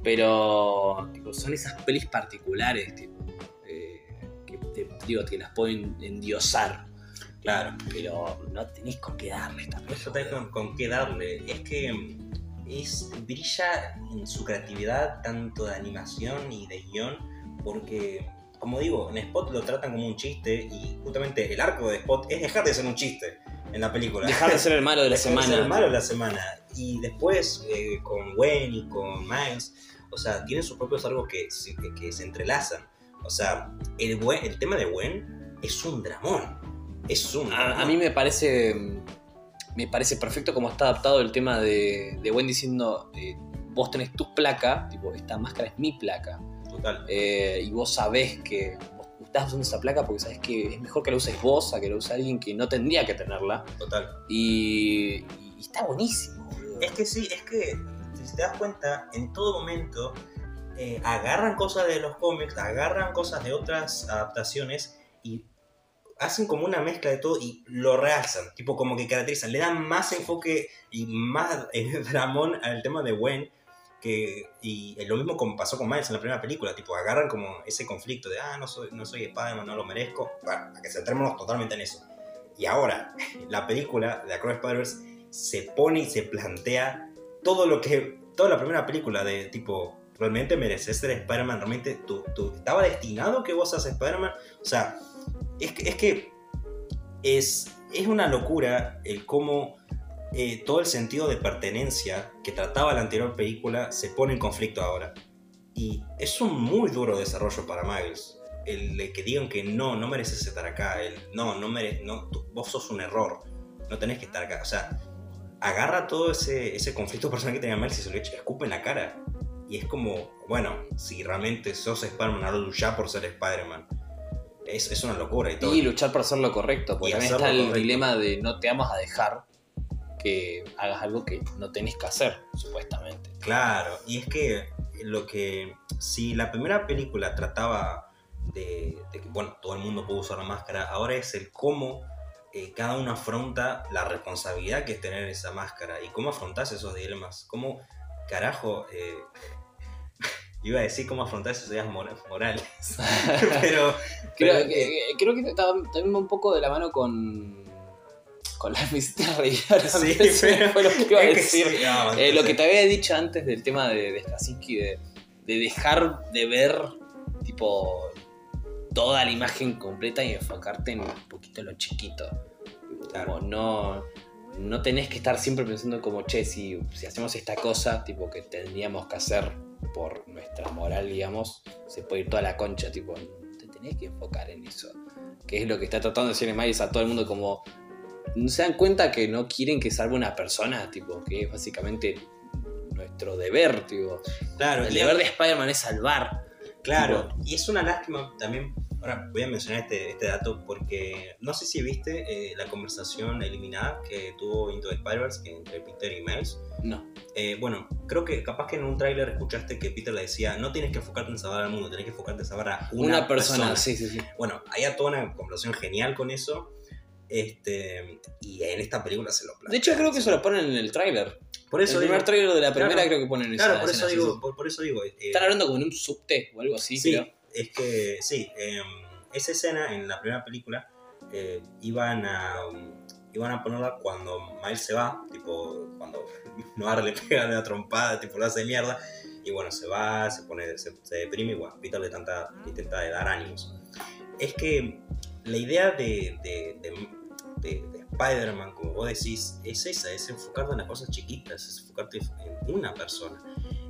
Pero tipo, son esas pelis particulares, tipo, eh, que te digo, que las pueden endiosar. Claro. Pero no tenés con qué darle esta Eso película. está con, con qué darle. Es que mm, es, brilla en su creatividad tanto de animación y de guión, porque, como digo, en Spot lo tratan como un chiste y justamente el arco de Spot es dejar de ser un chiste en la película. Dejar de ser el malo de la Dejar de semana. ser el malo de la semana. Y después eh, con Gwen y con Miles, o sea, tienen sus propios arcos que, se- que, que se entrelazan. O sea, el, Gwen- el tema de Gwen es un dramón. Es un dramón. A, a mí me parece me parece perfecto como está adaptado el tema de, de Gwen diciendo eh, vos tenés tu placa, tipo, esta máscara es mi placa, Total. eh, y vos sabés que vos estás usando esa placa porque sabés que es mejor que la uses vos a que la use alguien que no tendría que tenerla, Total. y, y está buenísimo, boludo. Es que sí, es que si te das cuenta, en todo momento eh, agarran cosas de los cómics, agarran cosas de otras adaptaciones y hacen como una mezcla de todo y lo realzan, tipo como que caracterizan, le dan más enfoque y más eh, dramón al tema de Gwen, que, y lo mismo como pasó con Miles en la primera película, tipo agarran como ese conflicto de, ah, no soy, no soy Spider-Man, no lo merezco, bueno, a que centrémonos totalmente en eso. Y ahora, la película de Across the Spider-Verse se pone y se plantea todo lo que, toda la primera película de tipo, ¿realmente mereces ser Spider-Man? ¿Realmente tú, tú estaba destinado que vos seas Spider-Man? O sea, es que es, que es, es una locura el cómo eh, todo el sentido de pertenencia que trataba la anterior película se pone en conflicto ahora. Y es un muy duro desarrollo para Miles. El de que digan que no, no mereces estar acá. El, no, no mereces, no, tú- vos sos un error. No tenés que estar acá. O sea, agarra todo ese, ese conflicto personal que tenía Miles y se lo echa, escupe en la cara. Y es como, bueno, si realmente sos Spider-Man, ahora luchá por ser Spider-Man. Es, es una locura y todo. Y luchar por hacer lo correcto, porque Y también hacerlo está el correcto. dilema de no te vamos a dejar que hagas algo que no tenés que hacer, supuestamente. Claro, y es que lo que, si la primera película trataba de, de que, bueno, todo el mundo puede usar la máscara, ahora es el cómo eh, cada uno afronta la responsabilidad que es tener esa máscara y cómo afrontás esos dilemas, cómo, carajo, eh, iba a decir cómo afrontar esas ideas mor- morales, pero, Creo, pero, que, eh, creo que está también va un poco de la mano con, con la visita reír. sí, Fue pero- lo que iba a es que decir. sí, no, Eh, lo que entonces- te había dicho antes del tema de, de Straczynski, de, de dejar de ver tipo toda la imagen completa y enfocarte en un poquito lo chiquito. Claro. Como no, no tenés que estar siempre pensando como, che, si, si hacemos esta cosa, tipo que tendríamos que hacer por nuestra moral, digamos, se puede ir toda la concha, tipo, te tenés que enfocar en eso. Que es lo que está tratando de decir Miles a todo el mundo, como, ¿no se dan cuenta que no quieren que salve una persona? Tipo, que es básicamente nuestro deber, tipo. claro, El y- deber de Spider-Man es salvar. Claro, y es una lástima también. Ahora voy a mencionar este, este dato porque no sé si viste eh, la conversación eliminada que tuvo Into the Spider-Verse entre Peter y Miles. No. Eh, bueno, creo que capaz que en un tráiler escuchaste que Peter le decía: no tienes que enfocarte en salvar al mundo, tienes que enfocarte en salvar a una, Una, persona, sí, sí, sí. Bueno, había toda una conversación genial con eso. Este, y en esta película se lo plantea. De hecho, creo que eso lo ponen en el tráiler. Por eso el primer digo, tráiler de la primera claro, creo que ponen esa Claro, por escena, eso sí, digo, sí. por, por eso digo. Eh, Están hablando como en un subte o algo así, sí, creo. es que sí, eh, esa escena en la primera película eh, iban a um, iban a ponerla cuando Miles se va, tipo cuando Noir le pega una trompada, tipo lo hace mierda, y bueno, se va, se pone, se, se deprime y bueno, Peter le, tanta, le intenta dar ánimos. Es que la idea de, de, de, de, de Spider-Man, como vos decís, es esa, es enfocarte en las cosas chiquitas, es enfocarte en una persona.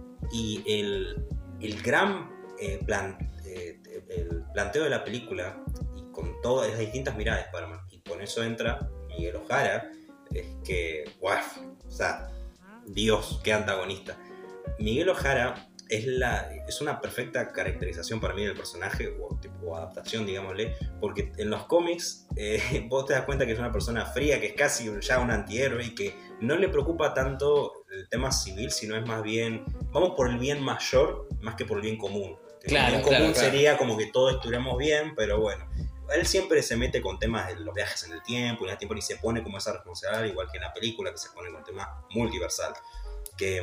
Y el, el gran eh, plan, eh, el planteo de la película, y con todas las distintas miradas de Spider-Man, y con eso entra Miguel Ojara, es que, wow, o sea, Dios, qué antagonista. Miguel Ojara es, la, es una perfecta caracterización para mí del personaje, o, tipo, o adaptación, digámosle, porque en los cómics eh, vos te das cuenta que es una persona fría, que es casi ya un antihéroe y que no le preocupa tanto el tema civil, sino es más bien, vamos por el bien mayor más que por el bien común. Claro, el bien claro, común claro. sería como que todos estuviéramos bien, pero bueno. Él siempre se mete con temas de los viajes en el tiempo y en el tiempo y se pone como esa responsabilidad, igual que en la película, que se pone con temas multiversal. Que,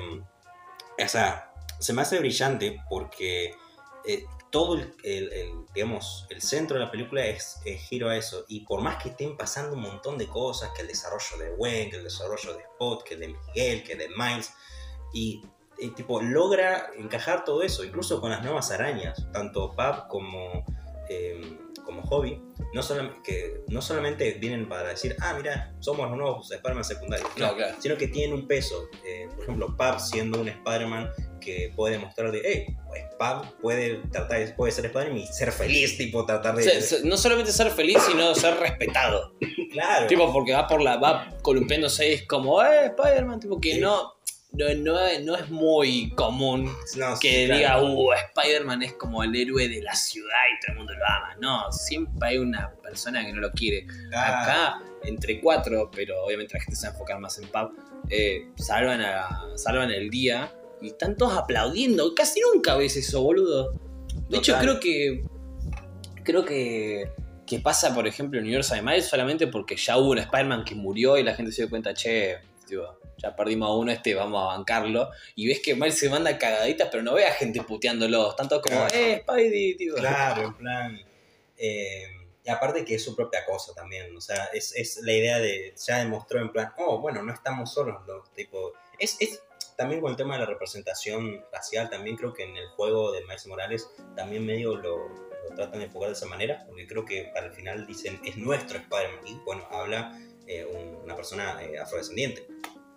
o sea, se me hace brillante porque eh, todo el, el, el, digamos, el centro de la película es, es giro a eso. Y por más que estén pasando un montón de cosas, que el desarrollo de Gwen, que el desarrollo de Spot, que el de Miguel, que el de Miles, y, y tipo, logra encajar todo eso, incluso con las nuevas arañas, tanto Pab como... Eh, como hobby, no, solam- que no solamente vienen para decir, ah, mira, somos los nuevos Spider-Man secundarios, Claro, no, claro. sino que tienen un peso. Eh, por ejemplo, Pab siendo un Spider-Man que puede demostrar de, hey, pues Pab puede, tratar, puede ser Spider-Man y ser feliz, tipo, tratar de... Se- se- no solamente ser feliz, sino ser respetado. Claro. Tipo, porque va por la, va columpiándose y es como, eh, Spider-Man, tipo que Sí. no, no, no, no es muy común No, que sí, diga, claro. uh, Spider-Man es como el héroe de la ciudad y todo el mundo lo ama. No, siempre hay una persona que no lo quiere. Ah, Acá, entre cuatro, pero obviamente la gente se va a enfocar más en Pab, eh, salvan, a, salvan el día y están todos aplaudiendo. Casi nunca ves eso, boludo. De hecho, Total. creo que. Creo que. Que pasa, por ejemplo, en el universo de Miles solamente porque ya hubo un Spider-Man que murió y la gente se dio cuenta, che, tío, ya perdimos a uno, este, vamos a bancarlo. Y ves que Miles se manda cagaditas, pero no ve a gente puteándolo. Tanto como, Claro. eh, Spidey, tío. Claro, en plan... Eh, y aparte que es su propia cosa también, o sea, es, es la idea de, ya demostró en plan, oh, bueno, no estamos solos, ¿no? Tipo, es, es también con el tema de la representación racial, también creo que en el juego de Miles Morales también medio lo, lo tratan de enfocar de esa manera, porque creo que para el final dicen, es nuestro Spider-Man, y bueno, habla eh, un, una persona eh, afrodescendiente.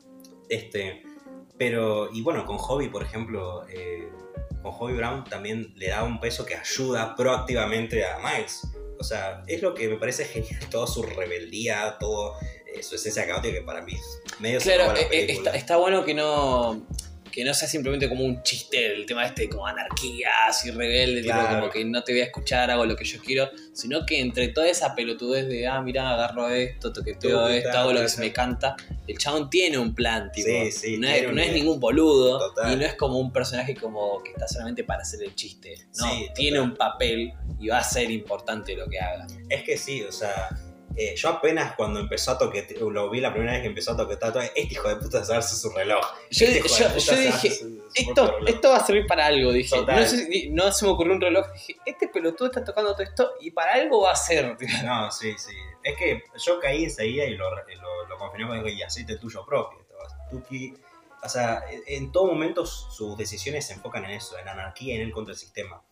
Este, pero, y bueno, con Hobby, por ejemplo, eh, con Hobby Brown también le da un peso que ayuda proactivamente a Miles. O sea, es lo que me parece genial, toda su rebeldía, todo eh, su esencia caótica, que para mí es medio se Claro, roba la eh, eh, película. está, está bueno que no, que no sea simplemente como un chiste el tema este como anarquía, así rebelde, tipo, Claro. como que no te voy a escuchar, hago lo que yo quiero, sino que entre toda esa pelotudez de, ah, mirá, agarro esto, toqueteo Tú, esto, claro, hago lo que claro. se me canta, el chabón tiene un plan, tipo, Sí, sí, no, tiene es, un no es nivel. ningún boludo, Total. y no es como un personaje como que está solamente para hacer el chiste, no, Sí, tiene total. un papel y va a ser importante lo que haga. Es que sí, o sea, eh, yo apenas cuando empezó a toquetear, lo vi la primera vez que empezó a toquetear, todo, este hijo de puta se hace su reloj. Yo, Este hijo de yo- puta yo se dije, hace su- su Esto, propio reloj. esto va a servir para algo, dije. Total. No, sé si- no se me ocurrió un reloj. Dije, este pelotudo está tocando todo esto y para algo va a ser. No, sí, sí. Es que yo caí enseguida y lo, lo, lo confirmé cuando dije, y hacete el tuyo propio. Tuki, o sea, en todo momento sus decisiones se enfocan en eso, en la anarquía, en el contra el sistema.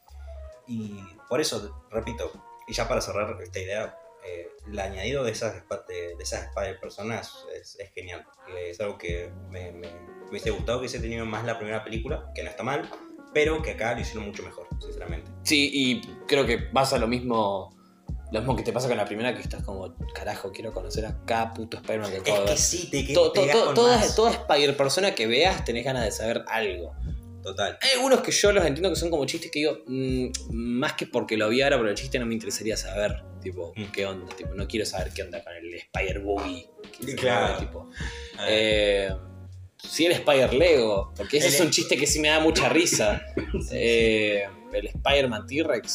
Y por eso, repito, y ya para cerrar esta idea, eh, el añadido de esas, de, de esas personas es, es genial. Es algo que me, me, me hubiese gustado que hubiese tenido más la primera película, que no está mal, pero que acá lo hicieron mucho mejor, sinceramente. Sí, y creo que pasa lo mismo. Lo mismo que te pasa con la primera, que estás como, carajo, quiero conocer a cada puto Spider-Man que Es acabo de que ver. sí, te, que, To- te to- quedás to- con toda, más. toda Spider-Persona que veas tenés ganas de saber algo. Total. Hay algunos que yo los entiendo que son como chistes que digo, mmm, más que porque lo vi ahora por el chiste no me interesaría saber, tipo, Mm. qué onda, tipo, no quiero saber qué onda con el Spider-Boogie. que se Claro. llama, tipo. Ah, Eh, sí, el Spider-Lego, porque ese El- es un chiste que sí me da mucha risa. Eh, el Spider-Man T-Rex,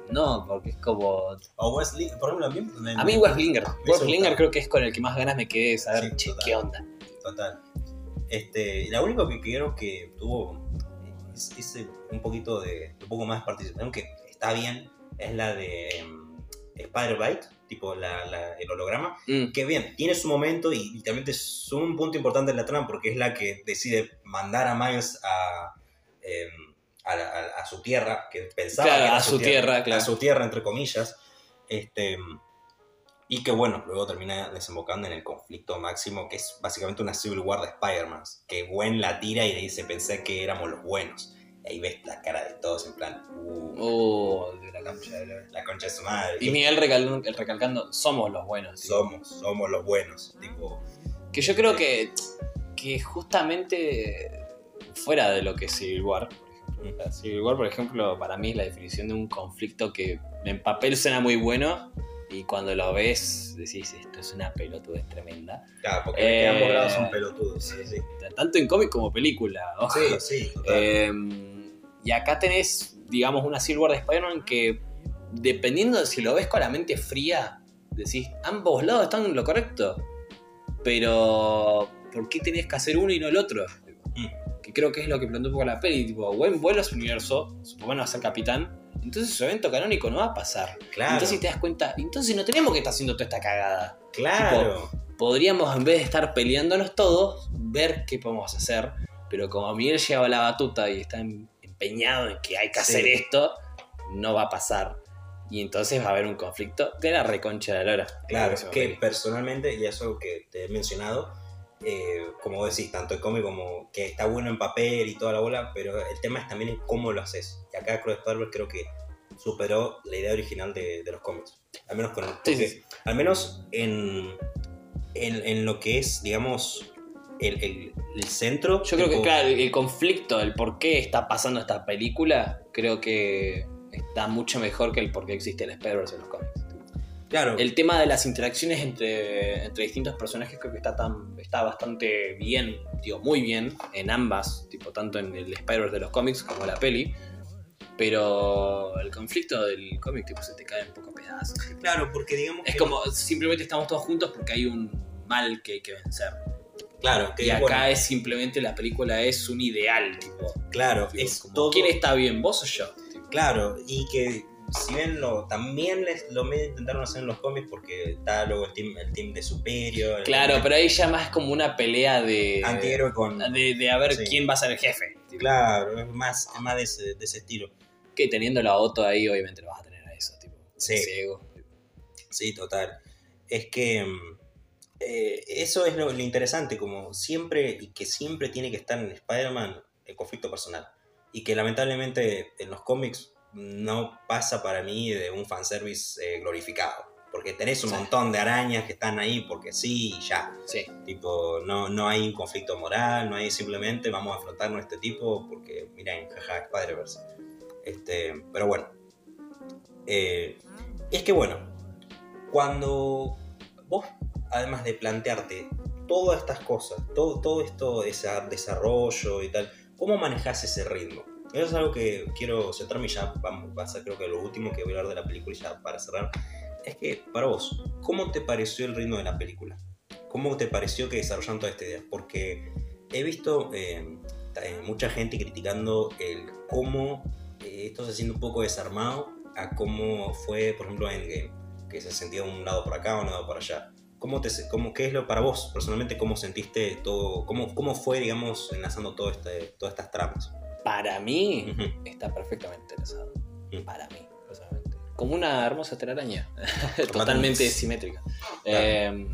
No, porque es como... O Wesley, por ejemplo, a mí... Me, a mí Werslinger. Werslinger creo que es con el que más ganas me quedé de saber, sí, che, total, qué onda. Total. Este, la única que creo que tuvo es, es un poquito de... un poco más de participación, que está bien, es la de um, Spider-Bite, tipo la, la, el holograma, mm. que bien, tiene su momento y literalmente es un punto importante en la trama porque es la que decide mandar a Miles a... Eh, A, a, a su tierra, que pensaba claro, que era a su tierra, tierra, claro. a su tierra, entre comillas, este, y que bueno, luego termina desembocando en el conflicto máximo, que es básicamente una Civil War de Spider-Man, que Gwen la tira y le dice, pensé que éramos los buenos, y ahí ves la cara de todos en plan, uh, oh, de la concha de la... la concha de su madre. Y Miguel recal... recalcando, somos los buenos. Tío. Somos, somos los buenos, tipo... Que yo creo que, que justamente fuera de lo que es Civil War, Civil War, por ejemplo, para mí es la definición de un conflicto que en papel suena muy bueno y cuando lo ves decís, esto es una pelotudez tremenda. Claro, porque eh, ambos lados son pelotudos. Sí, sí. Tanto en cómic como película. Ojo. Sí, sí, total. Eh, y acá tenés, digamos, una Civil War de Spider-Man que, dependiendo de si lo ves con la mente fría, decís, ambos lados están en lo correcto, pero ¿por qué tenés que hacer uno y no el otro? Mm. Que creo que es lo que planteó un poco la peli, tipo, Gwen vuelve a su universo, Superman va a ser capitán, entonces su evento canónico no va a pasar. Claro. Entonces te das cuenta, entonces no tenemos que estar haciendo toda esta cagada. Claro. Tipo, podríamos, en vez de estar peleándonos todos, ver qué podemos hacer, pero como Miguel lleva la batuta y está empeñado en que hay que hacer sí. esto, no va a pasar. Y entonces va a haber un conflicto de la reconcha de la lora. Claro, es que personalmente, y eso que te he mencionado, Eh, como vos decís, tanto el cómic como que está bueno en papel y toda la bola, pero el tema es también cómo lo haces. Y acá Cross Spider-Man creo que superó la idea original de, de los cómics. Al menos, con el, porque, sí, sí. Al menos en, en, en lo que es, digamos, el, el, el centro. Yo creo tipo... que, claro, el, el conflicto, el por qué está pasando esta película, creo que está mucho mejor que el por qué existe el Spider-Verse en los cómics. Claro. El tema de las interacciones entre, entre distintos personajes creo que está, tan, está bastante bien, digo, muy bien en ambas, tipo, tanto en el Spider-Verse de los cómics como la peli, pero el conflicto del cómic tipo, se te cae en pocos pedazos. Tipo. Claro, porque digamos es que... como simplemente estamos todos juntos porque hay un mal que hay que vencer. Claro, que y acá bueno, es simplemente la película es un ideal, tipo. Claro, tipo, es como, todo... ¿quién está bien, vos o yo? Tipo. Claro, y que si bien lo, también les, lo medio intentaron hacer en los cómics porque está luego el team, el team de Superior. Claro, pero ahí ya más es como una pelea de... antihéroe con... De, de a ver sí. quién va a ser el jefe. Tipo. Claro, es más, es más de, ese, de ese estilo. Que teniendo la Otto ahí obviamente lo vas a tener a eso, tipo. Sí, ego. Sí, total. Es que eh, eso es lo, lo interesante, como siempre, y que siempre tiene que estar en Spider-Man el conflicto personal. Y que lamentablemente en los cómics no pasa para mí de un fanservice eh, glorificado. Porque tenés un sí. montón de arañas que están ahí porque sí y ya. Sí. Tipo, no, no hay un conflicto moral, no hay simplemente vamos a afrontarnos a este tipo porque, miren, jaja, Spider-Verse. Este, pero bueno. Eh, es que bueno, cuando vos, además de plantearte todas estas cosas, todo, todo esto, ese desarrollo y tal, ¿cómo manejás ese ritmo? Eso es algo que quiero centrarme y ya vamos, va a ser creo que lo último que voy a hablar de la película y ya para cerrar. Es que, para vos, ¿cómo te pareció el ritmo de la película? ¿Cómo te pareció que desarrollaron toda esta idea? Porque he visto eh, mucha gente criticando el cómo eh, esto se siente un poco desarmado a cómo fue, por ejemplo, Endgame, que se sentía un lado por acá, un lado por allá. ¿Cómo te, cómo, ¿Qué es lo para vos, personalmente, cómo sentiste todo, cómo, cómo fue, digamos, enlazando todo este, todas estas tramas? Para mí, uh-huh. está perfectamente enlazado. Uh-huh. Para mí, personalmente. Como una hermosa telaraña, totalmente simétrica. Claro. Eh,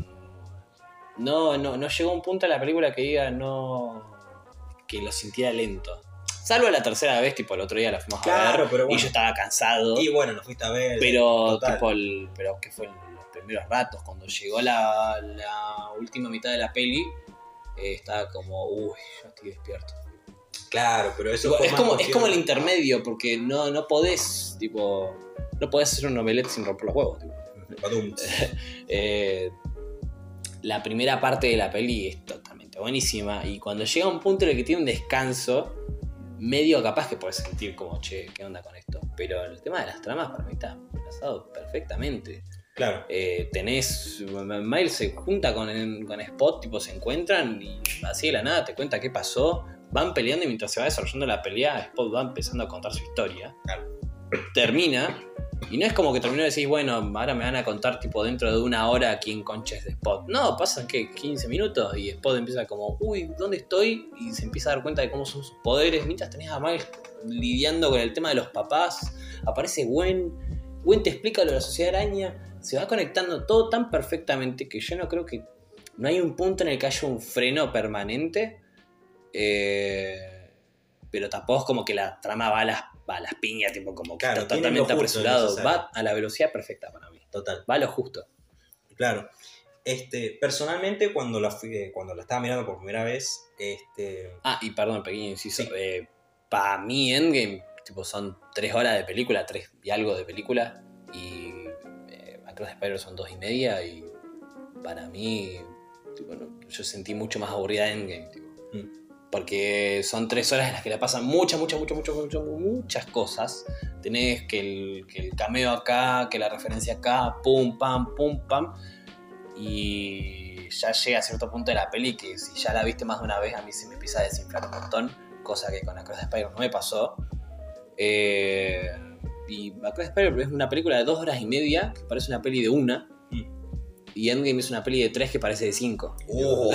no, no, no llegó un punto en la película que diga no que lo sintiera lento. Salvo la tercera vez, tipo el otro día la fuimos claro, a ver pero bueno. Y yo estaba cansado. Y bueno, lo fuiste a ver. Pero tipo el, pero que fue en los primeros ratos, cuando llegó la, la última mitad de la peli, eh, estaba como, uy, ya estoy despierto. Claro, pero eso tipo, fue es, más como, cuestión... es como el intermedio, porque no, no podés, tipo, no podés hacer un omelette sin romper los huevos. Tipo. eh, la primera parte de la peli es totalmente buenísima, y cuando llega un punto en el que tiene un descanso, medio capaz que puedes sentir como, che, ¿qué onda con esto? Pero el tema de las tramas para mí está trazado perfectamente. Claro. Eh, tenés. Miles se junta con, con Spot, tipo, se encuentran y así de la nada te cuenta qué pasó. Van peleando y mientras se va desarrollando la pelea, Spot va empezando a contar su historia. Claro. Termina. Y no es como que terminó y decís, bueno, ahora me van a contar tipo dentro de una hora quién concha es de Spot. No, pasan ¿qué? quince minutos y Spot empieza como, uy, ¿dónde estoy? Y se empieza a dar cuenta de cómo son sus poderes. Mientras tenés a Miles lidiando con el tema de los papás. Aparece Gwen. Gwen te explica lo de la Sociedad Araña. Se va conectando todo tan perfectamente que yo no creo que... No hay un punto en el que haya un freno permanente. Eh, pero tampoco es como que la trama va a las, va a las piñas, tipo como que claro, está totalmente apresurado. Va a la velocidad perfecta para mí. Total. Va a lo justo. Claro. Este, personalmente, cuando la, fui, cuando la estaba mirando por primera vez... Este... Ah, y perdón, pequeño inciso. Sí. Eh, para mí Endgame tipo, son tres horas de película, tres y algo de película. Y... Across the Spider son dos y media y para mí tipo, no, yo sentí mucho más aburrida Endgame tipo, mm. porque son tres horas en las que le pasan muchas, muchas, muchas, muchas, muchas, muchas cosas. Tenés que el, que el cameo acá, que la referencia acá, pum, pam, pum, pam, y ya llega a cierto punto de la peli que si ya la viste más de una vez a mí se me empieza a desinflar un montón, cosa que con Across the Spider no me pasó. eh... Y Across the Spider es una película de dos horas y media que parece una peli de una. Mm. Y Endgame es una peli de tres que parece de cinco. Oh.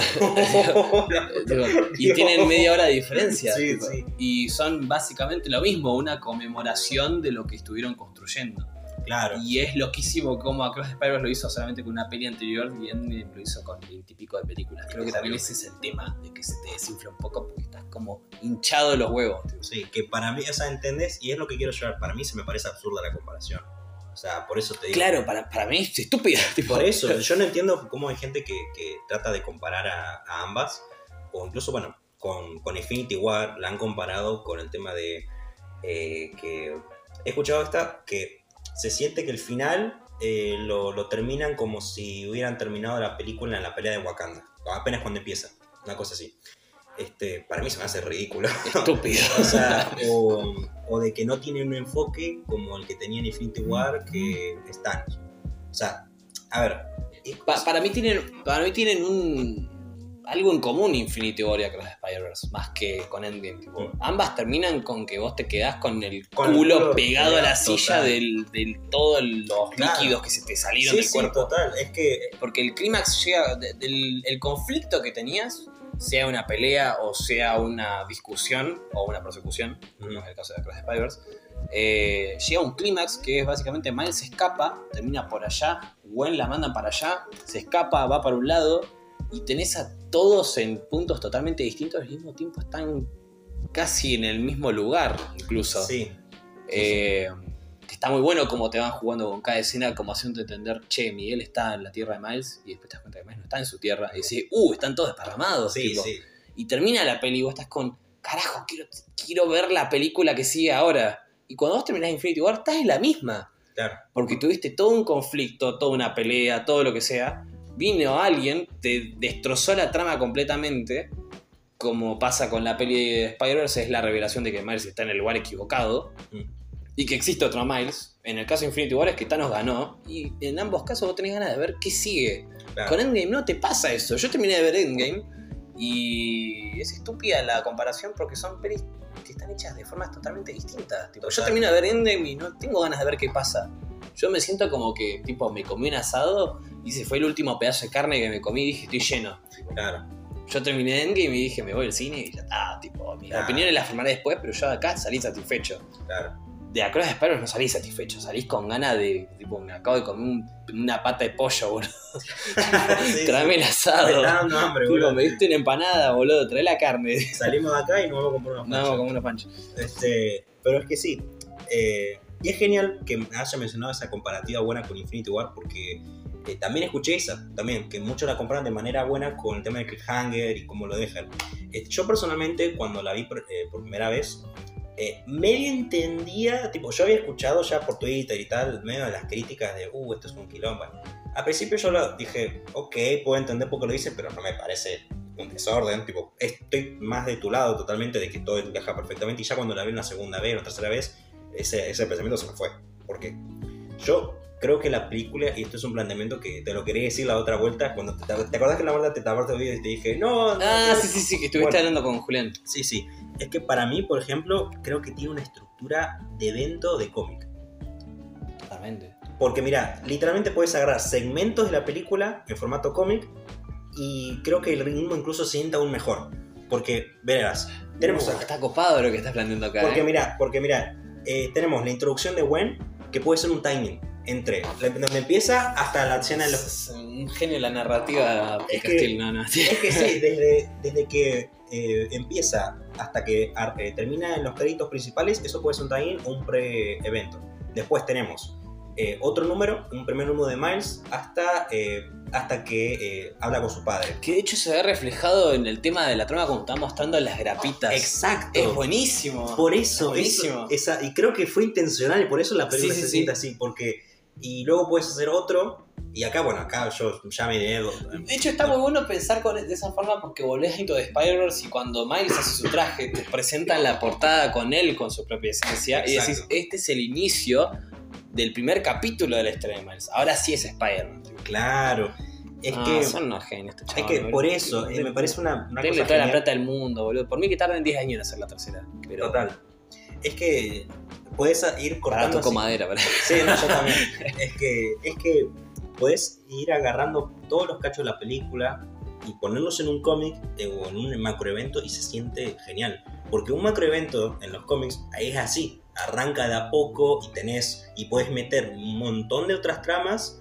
Digo, y tienen media hora de diferencia. Sí, tipo, sí. Y son básicamente lo mismo, una conmemoración de lo que estuvieron construyendo. Claro. Y es loquísimo como Across the Spider lo hizo solamente con una peli anterior y Endgame lo hizo con veintipico de películas. Creo que también ese es el tema, de que se te desinfla un poco porque estás como hinchado de los huevos. Tío. Sí, que para mí, o sea, ¿entendés? Y es lo que quiero llevar. Para mí se me parece absurda la comparación. O sea, por eso te digo. Claro, para, para mí es estúpida. Tipo. Por eso, yo no entiendo cómo hay gente que, que trata de comparar a, a ambas. O incluso, bueno, con, con Infinity War la han comparado con el tema de eh, que... He escuchado esta que... Se siente que el final eh, lo, lo terminan como si hubieran terminado la película en la pelea de Wakanda. Apenas cuando empieza. Una cosa así. Este, para mí se me hace ridículo. Estúpido. O sea, o, o de que no tienen un enfoque como el que tenía en Infinity War, que es Thanos. O sea, a ver. Pa, para, mí tienen, para mí tienen un... algo en común Infinity War y Across the Spider-Verse, más que con Endgame. Tipo, mm. Ambas terminan con que vos te quedás con el con culo, el culo pegado pegado a la silla del, del todos los claro. líquidos que se te salieron sí, del sí, cuerpo. Total. Es que... Porque el clímax llega, del el conflicto que tenías, sea una pelea o sea una discusión o una persecución, mm. no es el caso de Across the Spider-Verse, eh, llega un clímax que es básicamente Miles se escapa, termina por allá, Gwen la mandan para allá, se escapa, va para un lado y tenés a todos en puntos totalmente distintos, al mismo tiempo están casi en el mismo lugar, incluso. Sí. Eh, sí. Está muy bueno como te van jugando con cada escena, como haciendo entender, che, Miguel está en la tierra de Miles, y después te das cuenta que Miles no está en su tierra, y decís, uh, están todos desparramados. Sí, tipo. sí. Y termina la peli y vos estás con, carajo, quiero, quiero ver la película que sigue ahora. Y cuando vos terminás Infinity War, estás en la misma. Claro. Porque tuviste todo un conflicto, toda una pelea, todo lo que sea. Vino alguien, te destrozó la trama completamente, como pasa con la peli de Spider-Verse, es la revelación de que Miles está en el lugar equivocado mm. y que existe otro Miles. En el caso de Infinity War es que Thanos ganó, y en ambos casos vos tenés ganas de ver qué sigue. Claro. Con Endgame no te pasa eso. Yo terminé de ver Endgame y es estúpida la comparación porque son pelis que están hechas de formas totalmente distintas. Tipo, yo termino de ver Endgame y no tengo ganas de ver qué pasa. Yo me siento como que, tipo, me comí un asado y ese fue el último pedazo de carne que me comí y dije, estoy lleno. Claro. Yo terminé Endgame y dije, me voy al cine y ya está, tipo, mis claro. opiniones las formaré después, pero yo de acá salí satisfecho. Claro. De Across the Spider-Verse no salís satisfecho, salís con ganas de, tipo, me acabo de comer un, una pata de pollo, boludo. sí, Tráeme sí. el asado. Me está dando hambre, tipo, boludo. Me diste una empanada, boludo, trae la carne. Salimos de acá y nos vamos a comprar unos panchos. No, vamos a comer unos panchos. Este, pero es que sí, eh, y es genial que haya mencionado esa comparativa buena con Infinity War porque eh, también escuché esa, también, que muchos la comparan de manera buena con el tema del cliffhanger y cómo lo dejan. Eh, yo personalmente, cuando la vi por, eh, por primera vez, eh, medio entendía, tipo, yo había escuchado ya por Twitter y tal, medio de las críticas de, uh, esto es un quilombo. Al principio yo lo dije, ok, puedo entender por qué lo dice, pero no me parece un desorden, tipo, estoy más de tu lado totalmente de que todo encaja perfectamente y ya cuando la vi una segunda vez o tercera vez, ese, ese pensamiento se me fue. Porque yo creo que la película, y esto es un planteamiento que te lo quería decir la otra vuelta, cuando te, te acordás que la vuelta te tapaste el video y te dije, no, no. Ah, no. sí, sí, sí, que estuviste bueno, hablando con Julián. Sí, sí. Es que para mí, por ejemplo, creo que tiene una estructura de evento de cómic. Totalmente. Porque mira, literalmente puedes agarrar segmentos de la película en formato cómic y creo que el ritmo incluso se sienta aún mejor. Porque, verás, tenemos uh, acá. Está copado lo que estás planteando acá. Porque ¿eh? mira, porque mira, eh, tenemos la introducción de Gwen, que puede ser un timing entre donde empieza hasta la escena de los... Es un genio de la narrativa. Es que, Steel, no, no. Es que sí, desde, desde que eh, empieza hasta que eh, termina en los créditos principales, eso puede ser un timing o un pre-evento. Después tenemos eh, otro número, un primer número de Miles, hasta, eh, hasta que eh, habla con su padre. Que de hecho se ve reflejado en el tema de la trama como están mostrando las grapitas. Exacto. Es buenísimo. Por eso, es buenísimo. Eso, esa, y creo que fue intencional y por eso la película sí, se sí, siente sí. así, porque... Y luego puedes hacer otro, y acá, bueno, acá yo ya me diré... De hecho está muy bueno pensar con, de esa forma porque volvés a Into the Spider-Verse y cuando Miles hace su traje te presentan la portada con él, con su propia esencia. Exacto. Y decís, este es el inicio del primer capítulo de la historia de Miles. Ahora sí es Spider-Man. Claro. Es ah, que... Son unos genios estos chavos. Es que por eso, eh, me parece una, una cosa toda genial. La plata del mundo, boludo. Por mí que tarden diez años en hacer la tercera. Pero... Total. Es que puedes ir cortando... Para tu comadera, ¿verdad? Sí, no, yo también. es que, es que puedes ir agarrando todos los cachos de la película y ponerlos en un cómic eh, o en un macroevento y se siente genial. Porque un macroevento en los cómics es así. Arranca de a poco y tenés... Y puedes meter un montón de otras tramas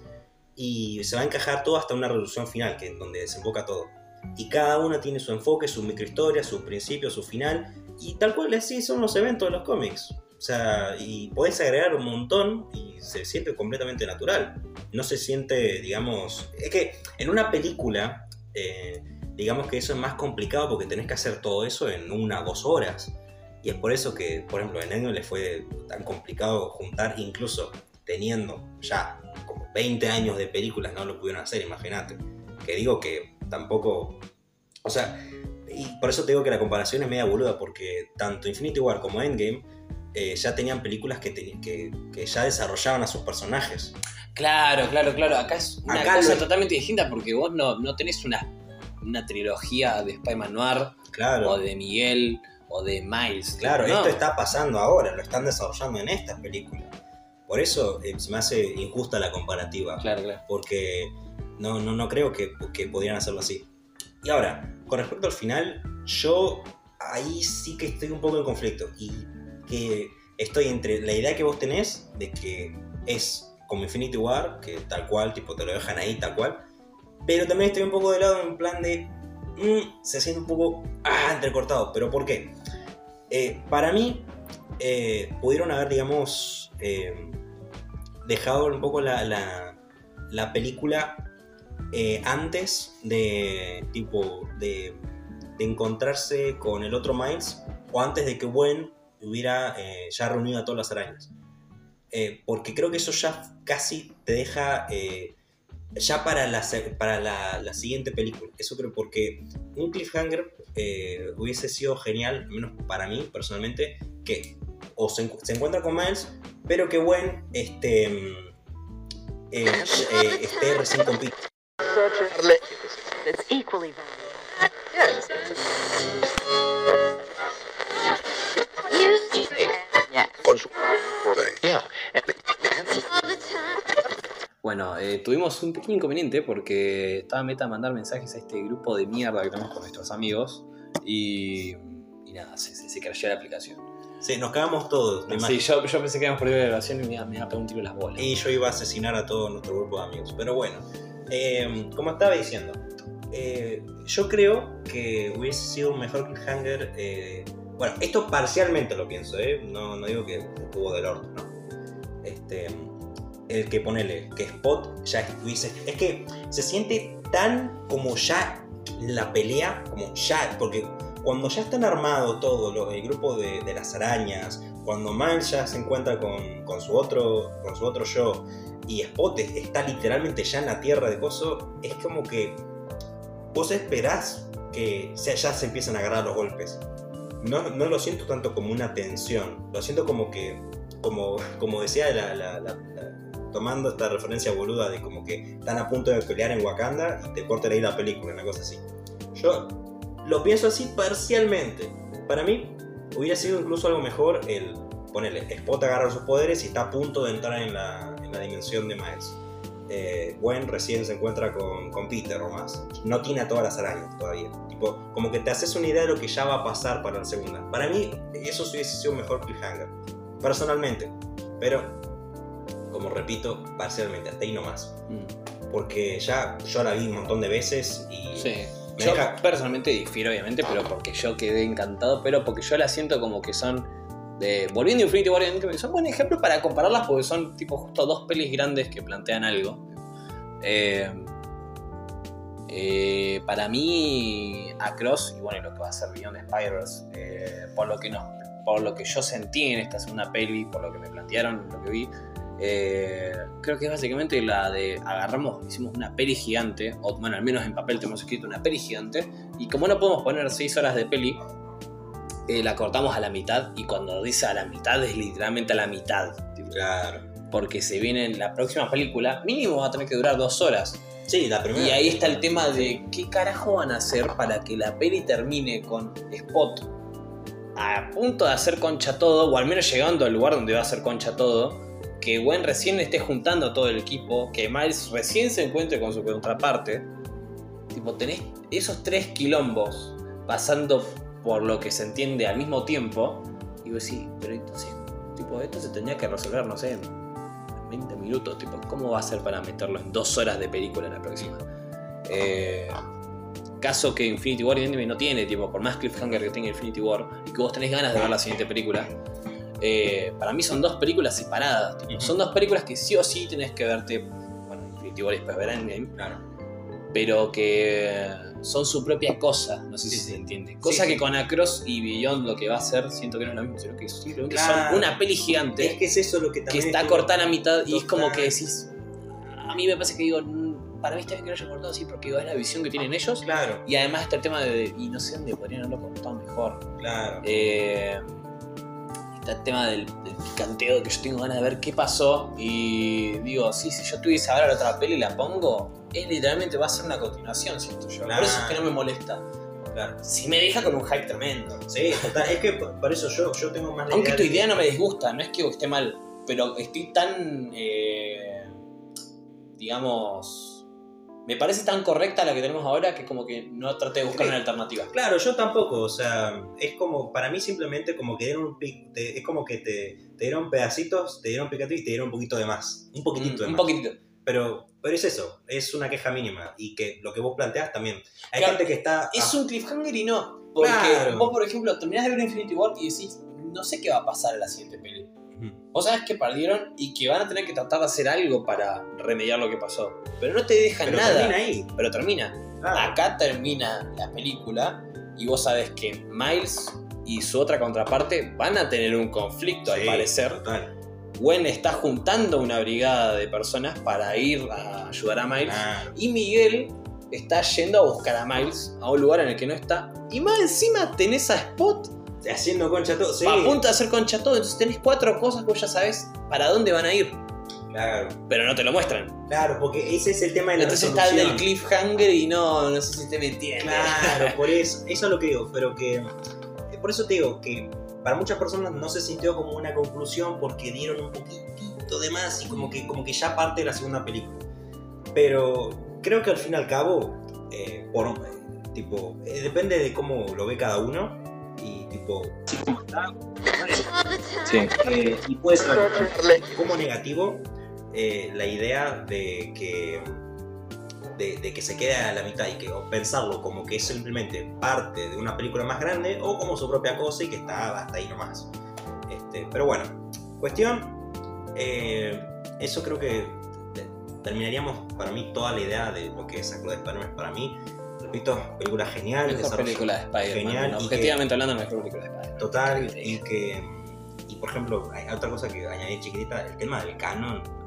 y se va a encajar todo hasta una resolución final, que es donde desemboca todo. Y cada una tiene su enfoque, su microhistoria, su principio, su final... Y tal cual así son los eventos de los cómics. O sea, y podés agregar un montón y se siente completamente natural. No se siente, digamos... Es que en una película, eh, digamos que eso es más complicado porque tenés que hacer todo eso en una o dos horas. Y es por eso que, por ejemplo, en Endgame les fue tan complicado juntar, incluso teniendo ya como veinte años de películas, no lo pudieron hacer, imagínate. Que digo que tampoco... O sea... Y por eso te digo que la comparación es media boluda, porque tanto Infinity War como Endgame eh, ya tenían películas que, te, que, que ya desarrollaban a sus personajes. Claro, claro, claro. Acá es una Acá cosa lo... totalmente distinta porque vos no, no tenés una, una trilogía de Spider-Man Noir, claro. o de Miguel, o de Miles. Claro, no. Esto está pasando ahora, lo están desarrollando en estas películas. Por eso eh, se me hace injusta la comparativa. Claro, claro. Porque no, no, no creo que, que podrían hacerlo así. Y ahora, con respecto al final, yo ahí sí que estoy un poco en conflicto. Y que estoy entre la idea que vos tenés de que es como Infinity War, que tal cual, tipo te lo dejan ahí tal cual. Pero también estoy un poco de lado en plan de... Mmm, se siente un poco ah, entrecortado. ¿Pero por qué? Eh, para mí, eh, pudieron haber, digamos, eh, dejado un poco la, la, la película... Eh, antes de tipo de, de encontrarse con el otro Miles o antes de que Gwen hubiera eh, ya reunido a todas las arañas, eh, porque creo que eso ya casi te deja eh, ya para la, para la, la siguiente película. Eso creo, porque un cliffhanger eh, hubiese sido genial, al menos para mí personalmente, que o se, se encuentra con Miles pero que Gwen este, eh, eh, esté recién con Peter. It's equally valuable. Yes. Bueno, eh, tuvimos un pequeño inconveniente porque estaba meta a mandar mensajes a este grupo de mierda que tenemos con nuestros amigos y, y nada, se, se, se crashó la aplicación. Sí, nos cagamos todos. Sí, yo, yo pensé que íbamos a perder la grabación y me iba, me iba a pegar un tiro en las bolas. Y yo iba a asesinar a todo nuestro grupo de amigos. Pero bueno, eh, como estaba diciendo, eh, yo creo que hubiese sido un mejor cliffhanger. Eh, bueno, esto parcialmente lo pienso, ¿eh? No, no digo que estuvo del orto, ¿no? Este, el que ponele, que Spot ya estuviese. Es que se siente tan como ya la pelea, como ya, porque cuando ya están armados todo lo, el grupo de, de las arañas, cuando Miles ya se encuentra con, con su otro con su otro yo y Spot está literalmente ya en la tierra de coso, es como que vos esperás que se, ya se empiezan a agarrar los golpes. No, no lo siento tanto como una tensión, lo siento como que, como, como decía la, la, la, la, tomando esta referencia boluda de como que están a punto de pelear en Wakanda y te cortan ahí la película, una cosa así. Yo lo pienso así parcialmente. Para mí hubiera sido incluso algo mejor el ponerle Spot agarra sus poderes y está a punto de entrar en la, en la dimensión de Miles. Eh, Gwen recién se encuentra con, con Peter o más. No tiene a todas las arañas todavía. Tipo, como que te haces una idea de lo que ya va a pasar para la segunda. Para mí, eso hubiese sido un mejor cliffhanger. Personalmente. Pero, como repito, parcialmente, hasta ahí nomás. Mm. Porque ya yo la vi un montón de veces y... Sí. Yo deja... personalmente difiero, obviamente, pero porque yo quedé encantado, pero porque yo la siento como que son... De, volviendo a Infinity War, son buen ejemplo para compararlas porque son tipo justo dos pelis grandes que plantean algo. Eh, eh, para mí, Across, y bueno, lo que va a ser Beyond the Spider-Verse, eh, por, lo que nos, por lo que yo sentí en esta segunda peli, por lo que me plantearon, lo que vi, eh, creo que es básicamente la de agarramos, hicimos una peli gigante, o bueno, al menos en papel tenemos escrito una peli gigante, y como no podemos poner seis horas de peli, Eh, la cortamos a la mitad, y cuando dice a la mitad es literalmente a la mitad. Claro. Porque se viene la próxima película, mínimo va a tener que durar dos horas. Sí, la primera. Y ahí está el tema de qué carajo van a hacer para que la peli termine con Spot a punto de hacer concha todo, o al menos llegando al lugar donde va a hacer concha todo, que Gwen recién esté juntando a todo el equipo, que Miles recién se encuentre con su contraparte. Tipo, tenés esos tres quilombos pasando por lo que se entiende al mismo tiempo, y vos decís, pero entonces, tipo, esto se tendría que resolver, no sé, en veinte minutos, tipo, ¿cómo va a ser para meterlo en dos horas de película en la próxima? Eh, caso que Infinity War evidentemente no tiene, tipo, por más cliffhanger que tenga Infinity War, y que vos tenés ganas de ver la siguiente película, eh, para mí son dos películas separadas, tipo, son dos películas que sí o sí tenés que verte, bueno, Infinity War y después ver Endgame, claro, pero que son su propia cosa, no sé si sí, se entiende. Cosa sí, que sí. Con Across y Beyond lo que va a hacer, siento que no es lo mismo, sino que simplemente claro. son una peli gigante. Es que es eso lo que también que está es cortada a la mitad total. Y es como que decís, a mí me parece que digo, para mí está bien que lo hayan cortado así porque digo, es la visión que tienen ellos. Claro. Y además está el tema de, y no sé dónde podrían haberlo cortado mejor. Claro. Eh, está el tema del, del picanteo, que yo tengo ganas de ver qué pasó. Y digo, sí, si yo tuviese ahora la otra peli y la pongo, es literalmente va a ser una continuación, siento yo. Claro. Por eso es que no me molesta. Claro. Si me deja con un hype tremendo. Sí, total. Es que por eso yo, yo tengo más la Aunque idea tu de... idea no me disgusta, no es que esté mal, pero estoy tan, eh, digamos, me parece tan correcta la que tenemos ahora que como que no traté de buscar sí. una alternativa. Claro, yo tampoco, o sea, es como, para mí simplemente como que dieron un pic, te, es como que te, te dieron pedacitos, te dieron picatitos y te dieron un poquito de más, un poquitito mm, de un más. Un poquitito. Pero, pero es eso, es una queja mínima y que lo que vos planteás también. Hay claro, gente que está... Es ah, un cliffhanger y no, porque claro. vos, por ejemplo, terminás de ver Infinity War y decís, no sé qué va a pasar en la siguiente peli. Uh-huh. Vos sabés que perdieron y que van a tener que tratar de hacer algo para remediar lo que pasó. Pero no te dejan pero nada. Termina ahí. Pero termina. Claro. Acá termina la película y vos sabés que Miles y su otra contraparte van a tener un conflicto, sí, al parecer. Total. Gwen está juntando una brigada de personas para ir a ayudar a Miles. Claro. Y Miguel está yendo a buscar a Miles a un lugar en el que no está. Y más encima tenés a Spot haciendo concha todo. Sí. A punto de hacer concha todo. Entonces tenés cuatro cosas que vos ya sabés para dónde van a ir. Claro. Pero no te lo muestran. Claro, porque ese es el tema de la Entonces resolución. está el del cliffhanger y no, no sé si te me entiendes. Claro, por eso. Eso es lo que digo. Pero que... Por eso te digo que... Para muchas personas no se sintió como una conclusión porque dieron un poquitito de más y como que, como que ya parte de la segunda película. Pero creo que al fin y al cabo, eh, por, eh, tipo, eh, depende de cómo lo ve cada uno y tipo, cómo está, sí. eh, y puede ser como negativo eh, la idea de que De, de que se quede a la mitad y que o pensarlo como que es simplemente parte de una película más grande o como su propia cosa y que está hasta ahí nomás. Este, pero bueno, cuestión, eh, eso creo que terminaríamos para mí toda la idea de lo que es Across the Spider-Man para mí. Repito, película genial. Mejor película de Spider-Man. Genial. Objetivamente hablando, mejor película de Spider-Man. Total, y que, y por ejemplo, hay otra cosa que añadí chiquitita, el tema del canon.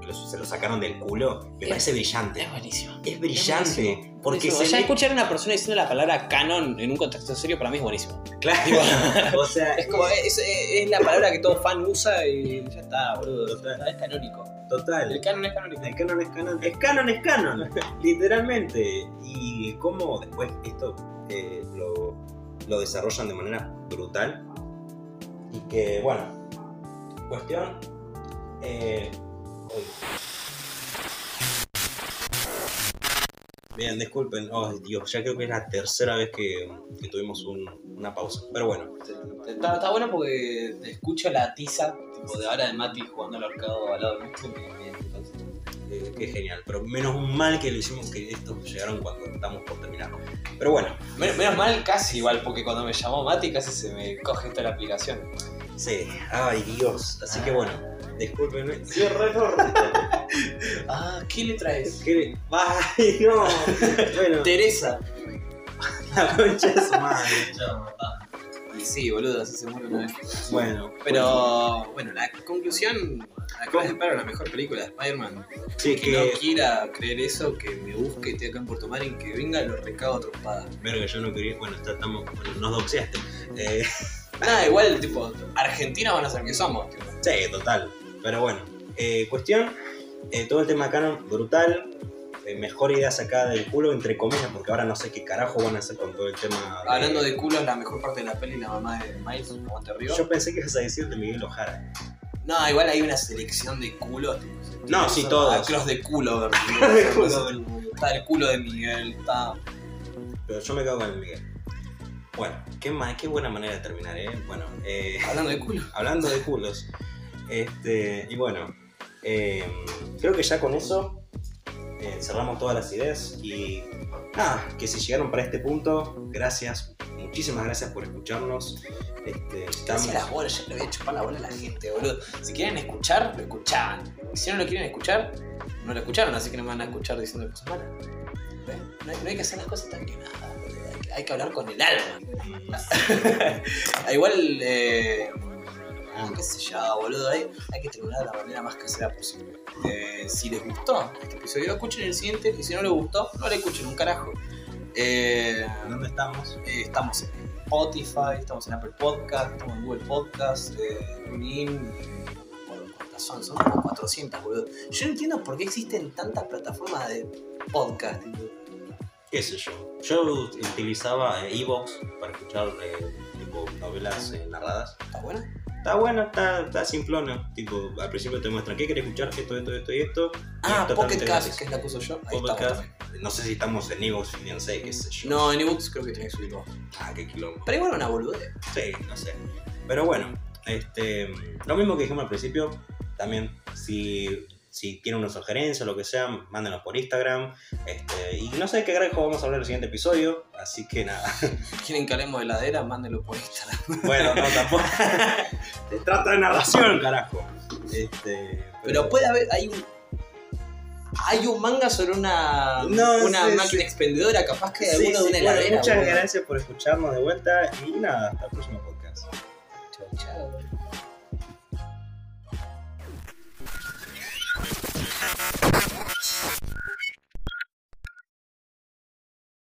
lo- se lo sacaron del culo, me Es- parece brillante. Es buenísimo. Es brillante. Es buenísimo. Porque Buenísimo. se ya ve- escuchar a una persona diciendo la palabra canon en un contexto serio para mí es buenísimo. Claro. O sea, Es como, es, es- es la palabra que todo fan usa y ya está, boludo. Total. Es canónico. total. El canon es canónico. El canon es canon. Es canon, es canon. Literalmente. Y cómo después esto eh, lo, lo desarrollan de manera brutal. Y que, bueno, cuestión. Eh, uy. Bien, disculpen. Oh, Dios, ya creo que es la tercera vez que, que tuvimos un- una pausa. Pero bueno, Está, está bueno porque te escucho la tiza tipo de ahora de Mati jugando al arcado al lado nuestro. Que bien, entonces. eh, qué genial. Pero menos mal que lo hicimos, que estos llegaron cuando estamos por terminar. Pero bueno, Menos, menos mal casi igual, porque cuando me llamó Mati casi se me coge esta la aplicación. sí. Ay, Dios. Así que bueno, discúlpenme. Ah, ¿qué le traes? ¿Qué? ¡Ay, no! Bueno, Teresa. la concha de su madre. Y sí, boludo, así se muere una vez. Bueno, Pero, bueno, la conclusión, acá es para la mejor película de Spider-Man. sí, Que no que. quiera creer eso, que me busque, esté acá en Puerto Madryn, que venga, lo recago a trompada. Verga, yo no quería. Bueno, está- estamos. Bueno, nos doxeaste. Eh, Nada, igual, tipo, Argentina van a ser que somos, tipo. sí, total. Pero bueno, eh, cuestión. eh, todo el tema canon, brutal. eh, mejor idea sacada del culo, entre comillas, porque ahora no sé qué carajo van a hacer con todo el tema. Hablando de culo, es la mejor parte de la peli, la mamá de Miles, aguante arriba. Yo pensé que ibas a decir de Miguel Ojara. No, igual hay una selección de culos. Tipo, No, sí, todos. Across de culo, ¿verdad? De culo. Está el culo de Miguel, está. Pero yo me cago con el Miguel. Bueno, qué, ma- qué buena manera de terminar, ¿eh? Bueno, eh, Hablando de culo. hablando de culos. Este, y bueno, eh, creo que ya con eso eh, cerramos todas las ideas. Y nada, que si llegaron para este punto, gracias, muchísimas gracias por escucharnos. Este, estamos... Gracias a las bolas, yo le voy a chupar la bola a la gente, boludo. Si quieren escuchar, lo escuchaban. Y si no lo quieren escuchar, no lo escucharon, así que no me van a escuchar diciendo cosas malas. ¿Ves? No hay, no hay que hacer las cosas tan que nada, boludo. Hay que, hay que hablar con el alma. Ah, igual, eh, ah, qué sé yo, boludo, hay, hay que terminar de la manera más casera posible. Eh, si les gustó este episodio, escuchen el siguiente, y si no les gustó, no le escuchen un carajo. Eh, ¿Dónde estamos? eh, estamos en Spotify, estamos en Apple Podcast, estamos en Google Podcast, eh, TuneIn, eh, bueno, ¿cuántas son? Son como cuatrocientas, boludo. Yo no entiendo por qué existen tantas plataformas de podcast. Tipo. ¿Qué sé yo? Yo utilizaba eh, Evox para escuchar eh, tipo novelas eh, narradas. ¿Está bueno? Está bueno, está, está simplona. Tipo, al principio te muestran qué querés escuchar, esto, esto, esto y esto. Ah, Y es Pocket totalmente Cast, gratis. que es la que uso yo. Ahí Pocket estamos Cast. también. No sé si estamos en Evox, ni sé, qué sé yo. No, en ebooks creo que tenés que subirlo. Ah, qué quilombo. Pero igual una boludez. Sí, no sé. Pero bueno, este, lo mismo que dijimos al principio, también si, si tienen una sugerencia o lo que sea, mándenos por Instagram. Este, y no sé qué carajo vamos a hablar en el siguiente episodio, así que nada. ¿Quieren que hablemos de heladera? Mándenlo por Instagram. Bueno, no, tampoco. Se trata de narración, carajo. Este, Pero puede haber, hay un... Hay un manga sobre una, No, una sí, máquina sí. expendedora, capaz que hay Sí, alguno sí, de una bueno, heladera. muchas boludo. gracias por escucharnos de vuelta y nada, hasta el próximo podcast. Chau, chau.